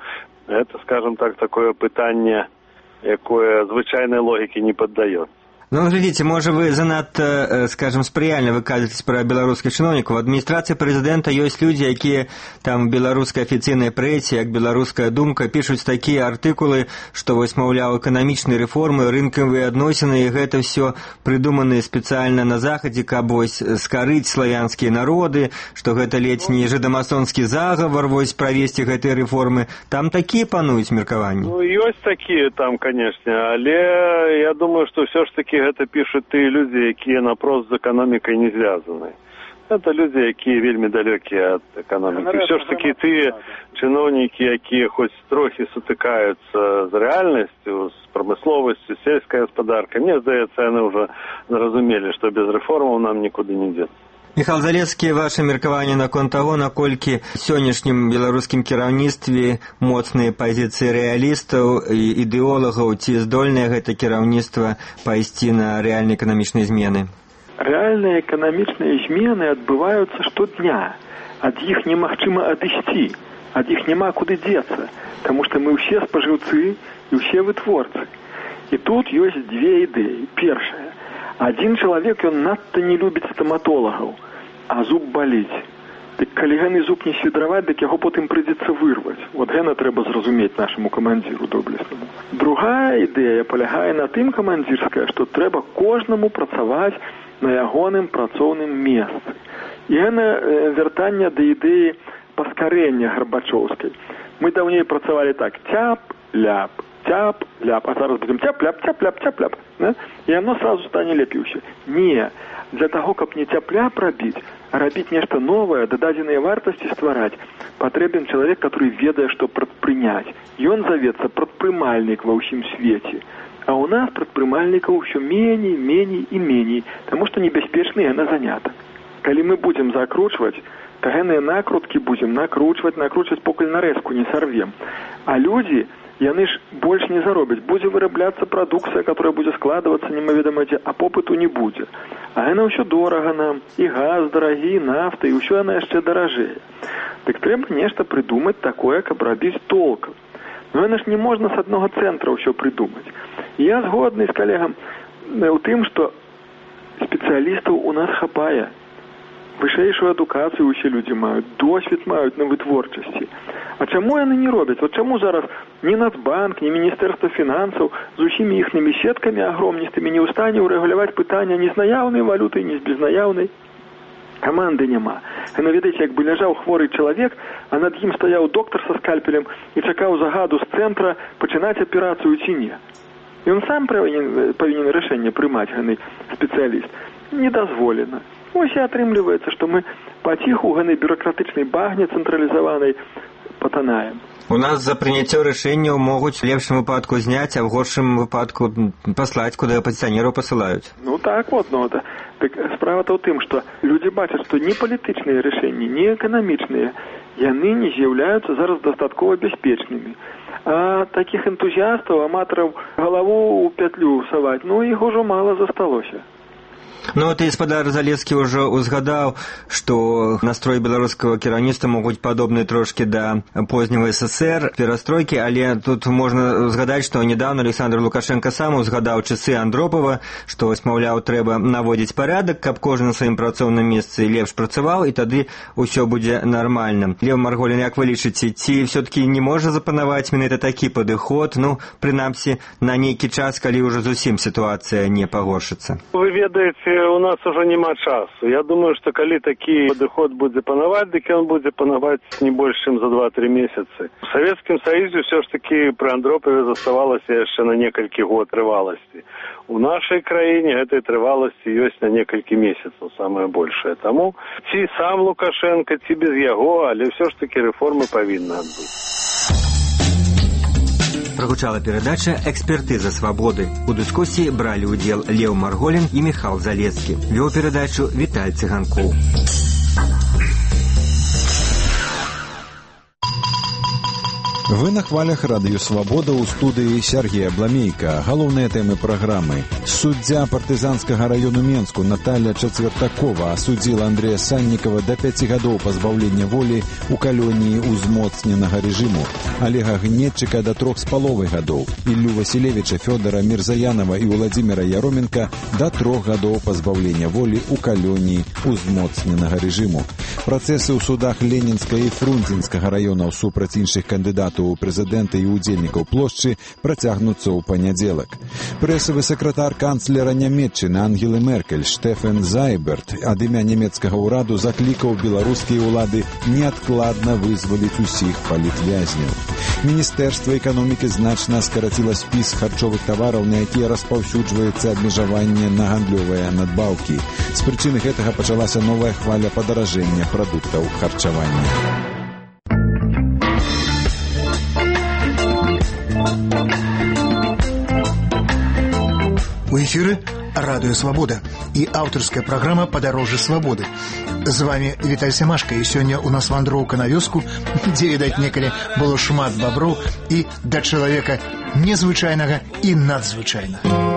это, скажем так, такое пытанне, якое звычайнай логікі не паддаецца. Ну, глядите, может, вы занадто, скажем, спрыяльна выказываетесь про белорусских чиновников. В администрации президента есть люди, якія там белорусская официальная пресса, як белорусская думка, пишут такие артикулы, что вось, маўляў, экономичные реформы, рынковые адносіны, и гэта все придуманные специально на Заходе, каб вось скарыць славянские народы, что гэта летний жидомасонский заговор, вось провести гэтые реформы. Там такие пануюць меркаванні? Ну, есть такие там, конечно, але я думаю, что все ж таки гэта пишут тыя людзі, якія напрост з эканомікай не звязаны. Это людзі, якія вельмі далёкія ад эканомікі. Все ж таки тыя чыноўнікі, якія хоць трохі сутыкаюцца з рэальнасцю, з прамысловасцю, сельскай гаспадаркай, мне здаецца, яны ўжо зразумелі, што без рэформаў нам нікуды не дзецца. Михаил Залескі, ваше меркаванне наконт таго, наколькі сённяшнім беларускім кіраўніцтве моцныя пазіцыі рэалістаў і ідэолагаў, ці здольнае гэта кіраўніцтва пайсці на рэальныя эканамічныя змены? Рэальныя эканамічныя змены адбываюцца штодня. Ад іх немагчыма адысці, ад іх няма куды дзецца, таму што мы ўсе спажыўцы і ўсе вытворцы. І тут ёсць дзве ідэі. Першая. Адзін чалавек, ён надта не любіць стаматолагаў, а зуб баліць. Дык калі гэны зуб не свідраваць, дык яго потым прыйдзецца вырваць. Вот гэта трэба зразумець нашаму камандзіру доблеснаму. Другая ідэя палягае на тым, камандзірская, што трэба кожнаму працаваць на ягоным працоўным месцы. І гэта вяртанне да ідэі паскарэння Гарбачоўскай. Мы даўней працавалі так: цяп-ляп, цяп-ляп, а зараз будзем цяп-ляп, цяп-ляп, цяп-ляп. І яно сразу стане лепей усё. Не, для таго, каб не цяп-ляп рабіць, а рабіць нешта новае, дададзеныя вартасці ствараць, патрэбен чалавек, который ведае, што прадпрыняць. Ён завецца прадпрымальнік ва ўсім свеце. А ў нас прадпрымальнікаў усё меней, меней і меней, таму што небяспечна яна занята. Калі мы будзем закручваць, то гэныя накруткі будзем накручваць, покуль нарэзку не сарвем. А людзі, яны ж больш не заробяць. Будзе вырабляцца прадукцыя, которая будзе складвацца немаведама дзе, а попыту не будзе. А яна ўсё дорага нам, і газ дарагі, і нафта, і ўсё яна яшчэ даражэе. Дык трэба нешта прыдумаць такое, каб рабіць толкам. Но яна ж не можна з аднога цэнтра ўсё прыдумаць. Я згодны з калегам у тым, што спецыялістаў у нас хапае. Вышэйшую адукацыю усе людзі маюць, досвед маюць на вытворчасці. А чаму яны не робяць? Вот чаму зараз ні Нацбанк, ні Міністэрства фінансаў з усімі іхнымі сеткамі агромністымі не ў стане ўрэгуляваць пытання ні з наяўнай валютай, ні з безнаяўнай? Каманды няма. Яно, ведаеце, як бы ляжаў хворы чалавек, а над ім стаяў доктар са скальпелем і чакаў загаду з цэнтра пачынаць аперацыю ці не. Ён сам павінен рашэнне прымаць, гэны спецыяліст. Не дазволена. Ось і атрымліваецца, што мы паціху гэтай бюракратычнай багне цэнтралізаванай станаем. У нас за прыняццё рашэнняў могуць у лепшым выпадку зняць, а ў горшым выпадку паслаць, куды апазіцыянераў пасылаюць. Ну так вот, так справа-то ў тым, што людзі бачаць, што ні палітычныя рашэнні, ні эканамічныя, яны не з'яўляюцца зараз дастаткова бяспечнымі. А такіх энтузіастаў, аматараў галаву ў пятлю саваць, іх ужо мала засталося. Ты, спадар Залескі, ўжо узгадаў, што настрой беларускага кіраўніцтва могуць падобны трошкі да позняга СССР перастройкі, але тут можна згадаць, што недавно Александр Лукашенко сам узгадаў часы Андропова, што, маўляў, трэба наводзіць парадак, каб кожны на сваім працоўным месцы лепш працаваў, і тады ўсё будзе нармальна. Леў Марголін, як вы лічыце, ці ўсё-такі не можа запанаваць менавіта такі падыход, прынамсі, на нейкі час, калі ўжо зусім сітуацыя не пагоршыцца? Вы ведаеце, у нас уже няма часу. Я думаю, что калі такі падыход будзе панаваць, дык ён будзе панаваць не больш, чым за 2-3 месяцы. В Советскім Союзе все ж таки при Андропове заставалася яшчэ на некалькі год трываласці. У нашай краіне гэтай трываласці ёсць на некалькі месяцаў, самае большае. Таму ці сам Лукашенко, ці без яго, але все ж таки рэформы павінны адбыцца. Прагучала перадача «Экспертыза свабоды». У дыскусіі бралі ўдзел Леў Марголін і Міхал Залескі. Вёў перадачу Віталь Цыганкоў. Вы на хвалях радыё «Свабода» ў студыі Сергея Бламейка. Галоўныя тэмы праграмы. Суддзя партызанскага раёну Менску Наталья Чацвертакова асудзіла Андрэя Саннікава да 5 гадоў пазбаўлення волі ў калоніі ўзмоцненага рэжыму, Олега Гнетчыка да 3,5 гадоў, Іллю Васілевіча, Фёдора Мірзаянова і Владзіміра Яроменка да 3 гадоў пазбаўлення волі ў калоніі ўзмоцненага рэжыму. Працэсы ў судах Ленінскага і Фрунзенскага раёнаў супраць іншых кандыдатаў у прэзідэнта і ўдзельнікаў плошчы працягнуцца ў панядзелак. Прэсавы сакратар канцлера Нямецчыны Ангелы Меркель Штефан Зайберт ад імя нямецкага ўраду заклікаў беларускія ўлады неадкладна вызваліць усіх палітвязняў. Міністэрства эканомікі значна скараціла спіс харчовых тавараў, на якія распаўсюджваецца абмежаванне на гандлёвыя надбаўкі. З прычыны гэтага пачалася новая хваля падаражэння прадуктаў харчавання. У эфире «Радио Свобода» и авторская программа «Подороже свободы». С вами Виталь Семашко, и сегодня у нас вандроўка на вёску, где, видать, некалі было шмат бобров, и до человека незвычайнага и надзвычайнага.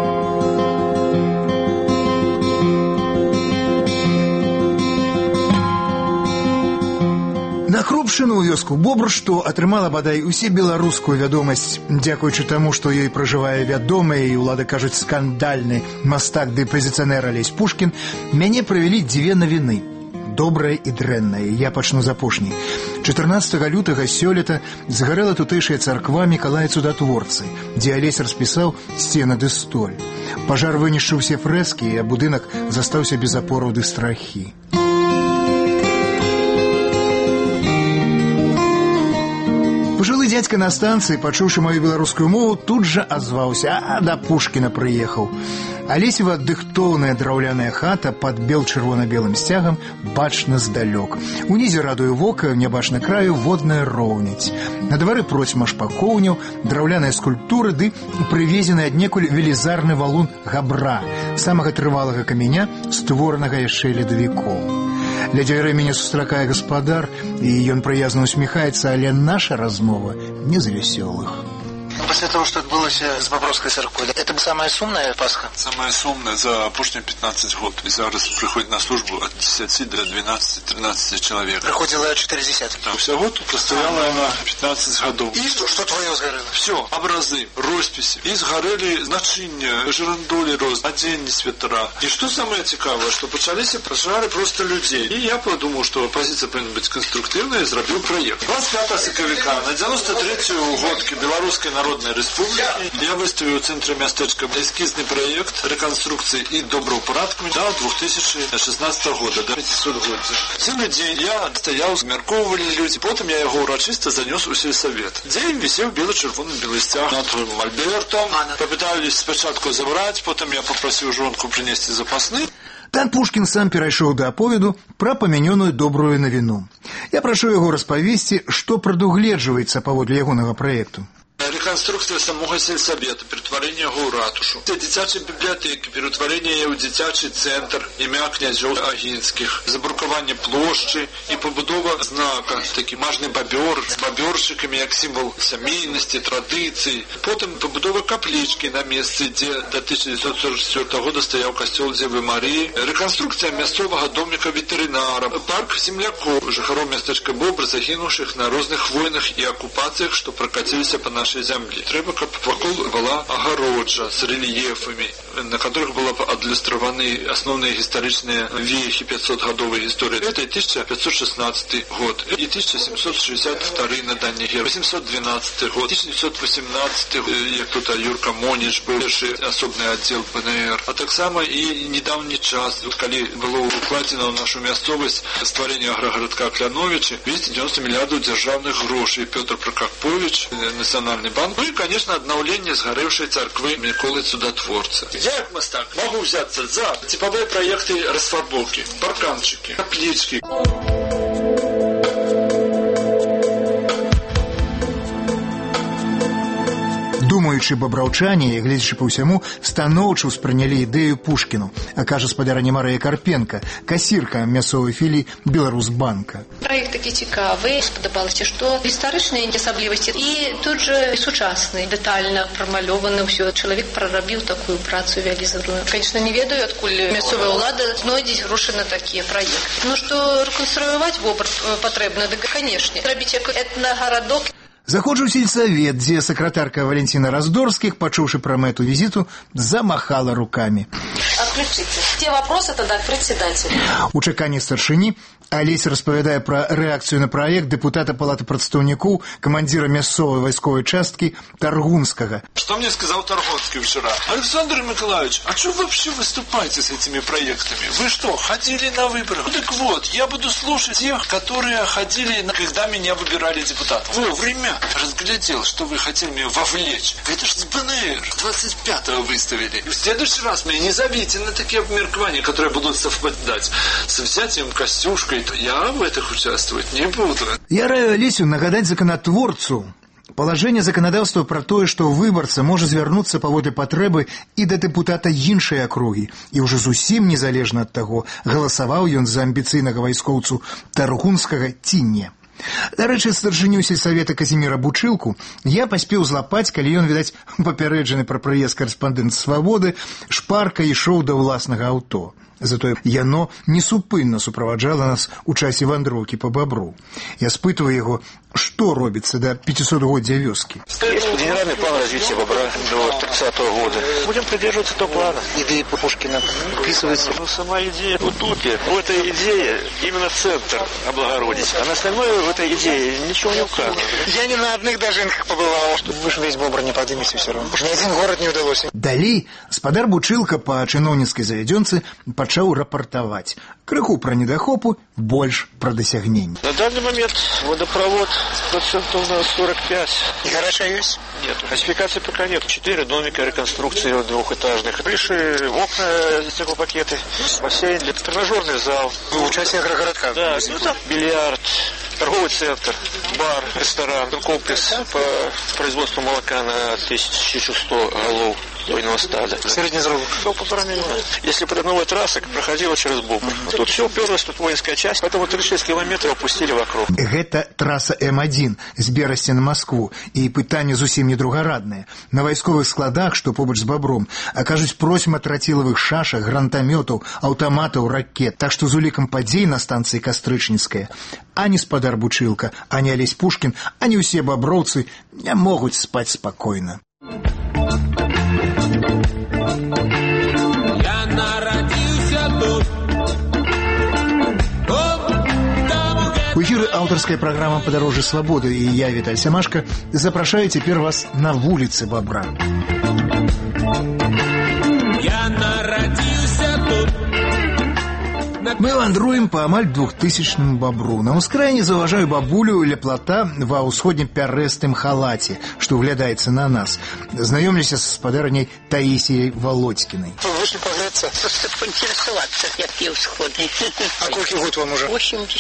На Крупшчыну ў вёску бобр, што атрымала бадай усе беларускую вядомасць, дзякуючы таму, што ёй пражывае вядомы і, улады кажуць, скандальны мастак ды пазіцыянер Алесь Пушкін, мяне прывялі дзве навіны. Добрае і дрэннае. Я пачну з апошняй. 14 лютага сёлета згарэла тутэйшая царква Мікалая Цудатворцы, дзе Алесь распісаў сцены ды столь. Пажар вынішчыў усе фрэскі, а будынак застаўся без апораў ды страхі. Пажылы дзядзька на станцыі, пачуўшы маю беларускую мову, тут жа азваўся, а да Пушкіна прыехаў. Алесева дыхтоўная драўляная хата пад бел-чырвона-белым сцягам бачна здалёк. Унізе радуе вока, не бачна краю, водная роўніць. На двары процьма шпакоўняў, драўляныя скульптуры ды прывезены аднекуль велізарны валун габра, самага трывалага каменя, створанага яшчэ ледавіком. Ля дзвярэй мяне сустракае гаспадар, і ён прыязна усміхаецца, але наша размова не з вясёлых. После того, что отбылось с Бобровской церквой, это самая сумная Пасха? Самая сумная за апошние 15 год. И зараз приходит на службу от 10 до 12-13 человек. Приходила 40. Да, всего тут простояла она 15 годов. И что твое сгорело? Все, образы, росписи. И сгорели начиння, жирандоли роз, оденье свитера. И что самое цікавое, что почались пожары просто людей. И я подумал, что позиция повинна быть конструктивной, и сделал проект. 25 сакавика на 93-ю годки белорусской народной Народной Республики. Я выставил в центре местечка эскизный проект реконструкции и добраўпарадку до 2016 года, до 500-годия. Целый день я стоял, змяркоўвали люди, потом я его урочисто занес у сельсовет, где им висел бело-червоный белостяг над мольбертом. Попытались спочатку забрать, потом я попросил жонку принести запасные. Там Пушкін сам перайшоў да аповеду пра памянёную добрую навіну. Я прашу яго распавесці, што прадугледжваецца паводле ягонага праекту. Реконструкция самого сельсовета, перетворение его в ратушу. Детячей библиотеки, перетворение ее в детячий центр имя князёв Агинских, забрукование площади и побудова знака, такий мажный бобер с боберчиками, как символ семейности, традиций. Потом побудова каплички на месте, где до 1944 года стоял костел Девы Марии. Реконструкция местного домика ветеринара, парк земляков, жихаров местечка Бобр, загинувших на разных войнах и оккупациях, что прокатились по нашей земле. Треба, как вокруг была огороджа с рельефами, на которых были адлюстрованы основные исторические вехи 500-годовой истории. Это 1516 год и 1762 на дане герба, 812 год, 1918, як тут Юрка Монич был, первый особный отдел ПНР. А так само и недавний час, когда было укладено в нашу местность створение агрогородка Кляновича, 290 миллиардов державных грошей. Петр Прокопович, Национальный банк. Ну и, конечно, обновление сгоревшей церкви Миколы Чудотворца. Я, как мастак, могу взяться за типовые проекты расфарбовки, парканчики, каплички. Думаючы бабраўчане, гледзячы па ўсяму, станоўча ўспрынялі ідэю Пушкіну, а кажа спадарыня Марыя Карпенка, касірка мясцовай філіі Беларусбанка. Проект такі цікавы, спадабалася, што гістарычныя асаблівасці і тут жа сучасны, дэтальна прамалёваны ўсё. Чалавек прарабіў такую працу вялізную. Конечно, не ведаю, адкуль мясцовая ўлада знойдзе грошы на такія праекты. Ну што рэканструяваць вобраз патрэбна, дык, канешне, рабіць як этнагарадок. Заходжу ў сельсавет, дзе сакратарка Валентина Раздорских, пачуўшы пра мэту візіту, замахала руками. Отключите. Те вопросы тогда к председателю. У чаканні старшыні Алесь распавядае пра рэакцыю на праект дэпутата Палаты прадстаўнікоў, камандзіра мясцовай вайсковай часткі Таргунскага. Что мне сказал Таргунский вчера? Александр Николаевич, а что вы вообще выступаете с этими проектами? Вы что, ходили на выборы? Ну так вот, я буду слушать тех, которые ходили, когда меня выбирали депутатом. Вовремя разглядел, что вы хотели меня вовлечь. Это же с БНР 25-го выставили. И в следующий раз меня не зовите на такие обмеркования, которые будут совпадать с взятием Костюшкой. Я в этих участвовать не буду. Я раю Алесю нагадать законотворцу палажэнне заканадаўства пра тое, што выбарца можа звярнуцца паводле патрэбы і да дэпутата іншай акругі, і ўжо зусім незалежна ад таго, галасаваў ён за амбіцыйнага вайскоўцу Таргунскага ці не. Дарэчы, старшыню сельсавета Казіміра Бучылку я паспеў злапаць, калі ён, відаць, папярэджаны пра прыезд карэспандэнт Свабоды, шпарка ішоў да ўласнага аўто. Затое яно несупынна суправаджала нас у часе вандроўкі па Бабру. Я спытываю яго, что робится до 500-годия вёски. Есть генеральный план развития Бобра до 30-го года. Будем придерживаться этого плана. Идея Пушкина вписывается. Ну, сама идея в утопе. В этой идее именно центр облагородить. А на остальное в этой идее ничего не указано. Я ни на одних дожинках побывал. Вы же весь Бобр не подымете все равно. Ни один город не удалось. Далей спадар Бучылка по чыноўніцкай завядзёнцы пачаў рапартаваць. Крыху пра недахопу, больш пра дасягненні. На данный момент водопровод процентов на 45. И хорошо есть? Нет. Классификации пока нет. 4 домика реконструкции двухэтажных. Крыши, окна, стеклопакеты, бассейн, тренажерный зал. Вы участник агрогородка? Да, ну там бильярд, торговый центр, бар, ресторан, комплекс по производству молока на 1100 голов дойного стада. Средний заработок? Всего 1,5 миллиона. Если бы новая трасса проходила через Бобр. Тут все уперлось, тут воинская часть, поэтому 36 километров опустили вокруг. Гэта трасса М1 з Берасці на Москву, і пытанне зусім не другараднае. На вайсковых складах, што побач з Бабром, акажуць просьма трацілавых шашак, гранатамётаў, аўтаматаў, ракет. Так што з улікам падзей на станцыі Кастрычніцкая ані спадар Бучылка, ані Алесь Пушкін, ані ўсе баброўцы не могуць спаць спакойна. У эфіры авторская программа «Подороже свободы», и я, Виталий Семашко, запрашаю теперь вас на улице Бобра. Я народился тут. Мы вандруем по амаль 2000-му Бобру. На ускраине заўважаю бабулю ля плота ва ўсходнім пярэстым халаце, што ўглядаецца на нас. Знаёмлюся з спадарняй Таисией Володькиной. Вышли погреться? Просто поинтересоваться, какие всходы. А какой год вам уже?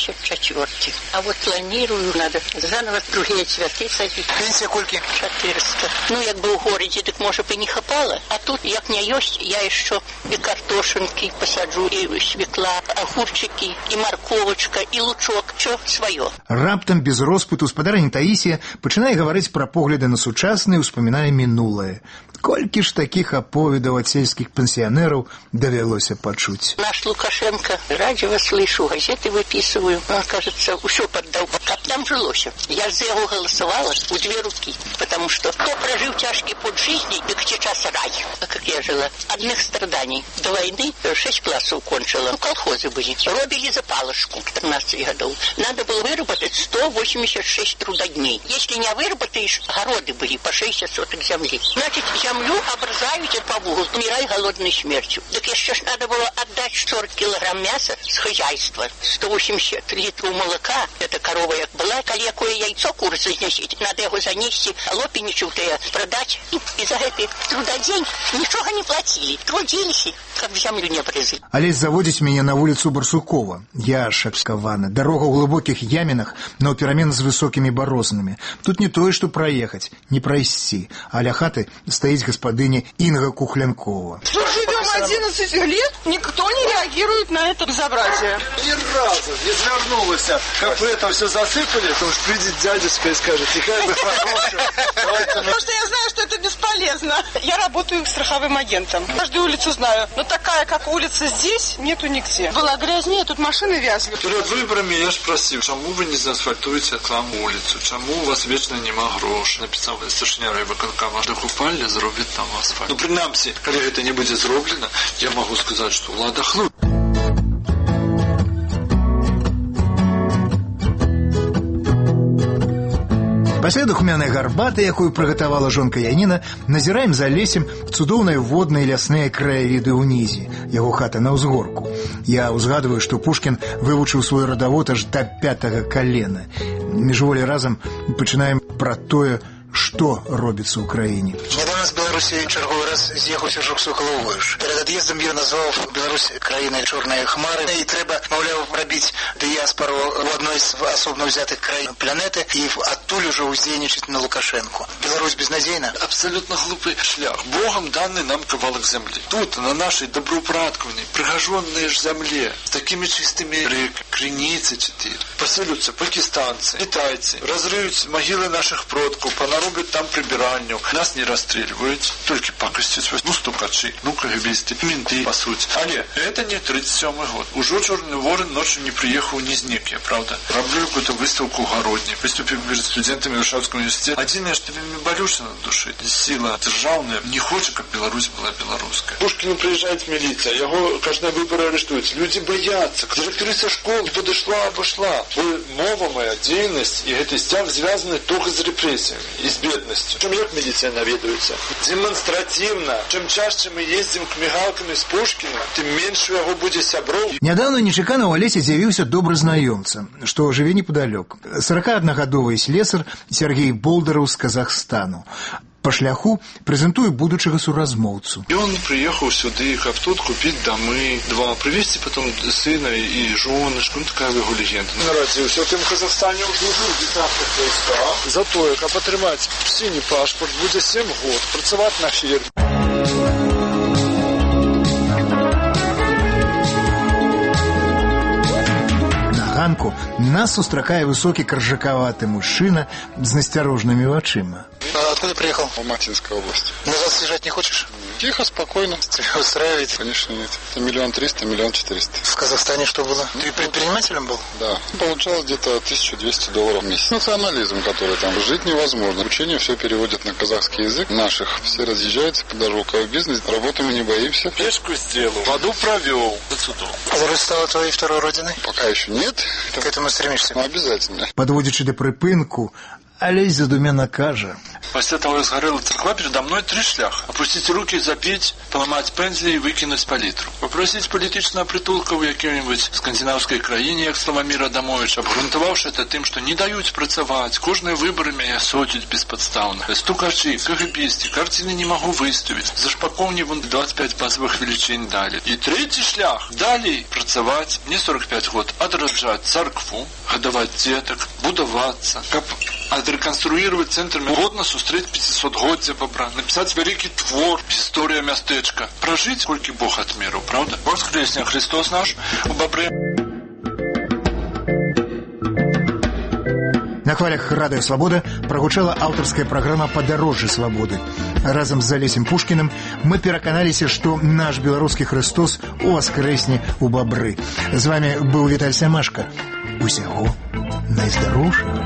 84-й. А вот планирую, надо заново другие цветы садить. Пенсия кольки? 400. Ну, як бы в городе, так может и не хапало. А тут, як не есть, я еще и картошинки посаджу, и свекла, огурчики, и морковочка, и лучок. Что свое. Раптам без роспыту спадарня Таисия пачынае гаварыць пра погляды на сучаснае, успамінае мінулае. Колькі ж таких аповедаў ад сельскіх пенсионеров довелося пачуць. Наш Лукашенко, радио слышу, газеты выписываю. Он, кажется, все поддал. Как там жилося? Я за его голосовала в 2 руки. Потому что кто прожил тяжкий путь жизни, так сейчас рай. А как я жила? Одних страданий. До войны 6 классов кончила. Колхозы были. Робили за палочку 13 годов. Надо было выработать 186 трудодней. Если не выработаешь, огороды были по 60 соток земли. Значит, землю обрезают по углу, умирай голодной смертью. Так еще ж надо было отдать 40 килограмм мяса с хозяйства, 180 литров молока, это корова як была, какое яйцо кур заснесить, надо его занести, лопеничу продать. И за это трудодень ничего не платили, трудились, как в землю не обрезали. Олесь заводить меня на улицу Барсукова. Я шапскована. Дорога в глубоких яминах, но перемен с высокими борознами. Тут не то, что проехать, не пройти. А ля хаты стоит господыня Инга Кухлянкова. Тут живем 11 лет, никто не реагирует на это безобразие. Ни разу не свернулось. Как вы это все засыпали, то уж придет дядюшка и скажет, какая вы хорошая. Потому что я знаю, что это бесполезно. Я работаю страховым агентом. Каждую улицу знаю. Но такая, как улица здесь, нету нигде. Была грязнее, тут машины вязли. Перед выборами я спросил, чему вы не заасфальтуете к вам улицу? Чему у вас вечно нема грошей? Написал старшиня райвыконкома. Докупали, зробят там асфальт. Ну, принамсі, коли это не будет зроблено, я могу сказать, что влада хлоп. Пасля духмянай гарбаты, якую прыгатавала жонка Яніна, назіраем за лесем цудоўныя водныя лясныя краявіды ўнізе. Яго хата на ўзгорку. Я узгадываю, што Пушкін вывучыў свой радавод аж да 5-го колена. Міжволі разам пачынаем пра тое, што робіцца ў краіне. Нядаўна з Беларусі чарговы раз з'ехаў Сяржук Сокаловойш. Перад ад'ездам ён назваў Беларусь краінай чорнай хмары, і трэба, маўляў, рабіць дыяспару ў адной з асобна ўзятых краін планеты і адтуль ужо ўздзейнічаць на Лукашенку. Беларусь безнадзейна? Абсолютно глупый шлях. Богом данный нам кавалок земли. Тут, на нашей доброупраткованной, пригоженной земле, с такими чистыми реками, креницы 4, поселятся пакистанцы, китайцы, разрыют могилы наших продков, робят там прибиральню. Нас не расстреливают, только пакостью. Ну, стукачи, ну, КГБисты, менты, по сути. Але это не 37-й год. Уже Черный Ворон ночью не приехал ни с я, правда. Роблю какую-то выставку огородней. Выступил перед студентами Варшавского университета. Один я, что мне болюшно на душе. Сила державная. Не хочет, как Беларусь была белорусская. Пушкину приезжает милиция. Его каждые выборы арестуют. Люди боятся. Директриса школ подошла, обошла. Мова моя, деятельность и этот стяг связаны только с репрессиями. З беднасцю. Чым як міліцыя наведуецца? Демонстративно. Чым чаще мы ездим к мигалкам з Пушкіна, тым менш у яго будзе сяброў. Нядаўна нечакана ў Алесе з'явіўся добры знаёмца, што жыве непадалёк. 41-гадовы слесар Сергей Болдараў з Казахстану. По шляху презентую будучага суразмоўцу. И он приехал сюда, как тут, купить домы, 2, привезти потом сына и женушку. Ну, такая его легенда. Народился в тем Казахстане за то, как отримать синий паспорт, будет 7 год, працевать на фирме. Ганку нас сустракае высокі каржакаваты мужчына з насцярожнымі вачыма. Откуда приехал? Алматинская область. Назад съезжать не хочешь? Тихо, спокойно. Тебя устраивает? Конечно, нет. Это 1 300 000, 1 400 000. В Казахстане что было? Ты предпринимателем был? Да. Получалось где-то $1200 в месяц. Национализм, который там. Жить невозможно. Учение все переводят на казахский язык. Наших все разъезжаются, даже у кого бизнес. Работы мы не боимся. Пешку сделал, воду провел. Беларусь стала твоей второй родиной? Пока еще нет. К этому стремишься? Ну, обязательно. Подводячи до припинку, Олесь задуменно каже. После того, как сгорела церква, передо мной 3 шляха. Опустить руки, запить, поломать пензли и выкинуть палитру. Попросить політичного притулка в якій-небудь скандинавській країні, як Славомір Адамович, обґрунтувавши це тим, що не дають працювати, кожні вибори мене сотять безподставно. Стукачі, КГБісти, картини не можу виставити. За шпаковні вон 25 базових величин дали. І 3-й шлях. Далі працювати, мені 45 років, відроджати церкву, годувати діток, будуватися, відреконструювати центр, годно зустріти 500-годдя бобра, написати великий твор, історія містечка, прожити, скільки Бог отмірив, правда? Воскресне Христос наш у бобре. На хвалях радыё «Свабода» прагучала аўтарская праграма «Падарожжа свабоды». Разам з Алесем Пушкіным мы пераканаліся, што наш беларускі Христос уваскрэсне у бабры. З вами быў Віталь Сямашка. Усяго найздароўшага.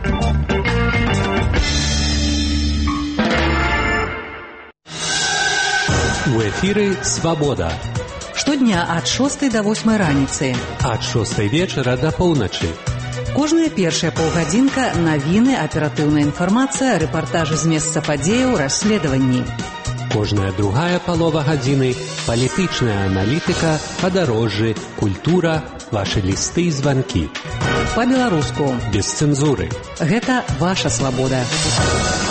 У эфіры «Свабода». Штодня ад 6 до 8 раніцы. Ад 6 вечара до поўначы. Кожная першая паўгадзінка навіны, аператыўная інфармацыя, рэпартажы з месца падзеяў, расследаванні. Кожная другая палова гадзіны палітычная аналітыка, падарожжы, культура, вашы лісты і званкі. Па-беларуску. Без цэнзуры. Гэта ваша свабода.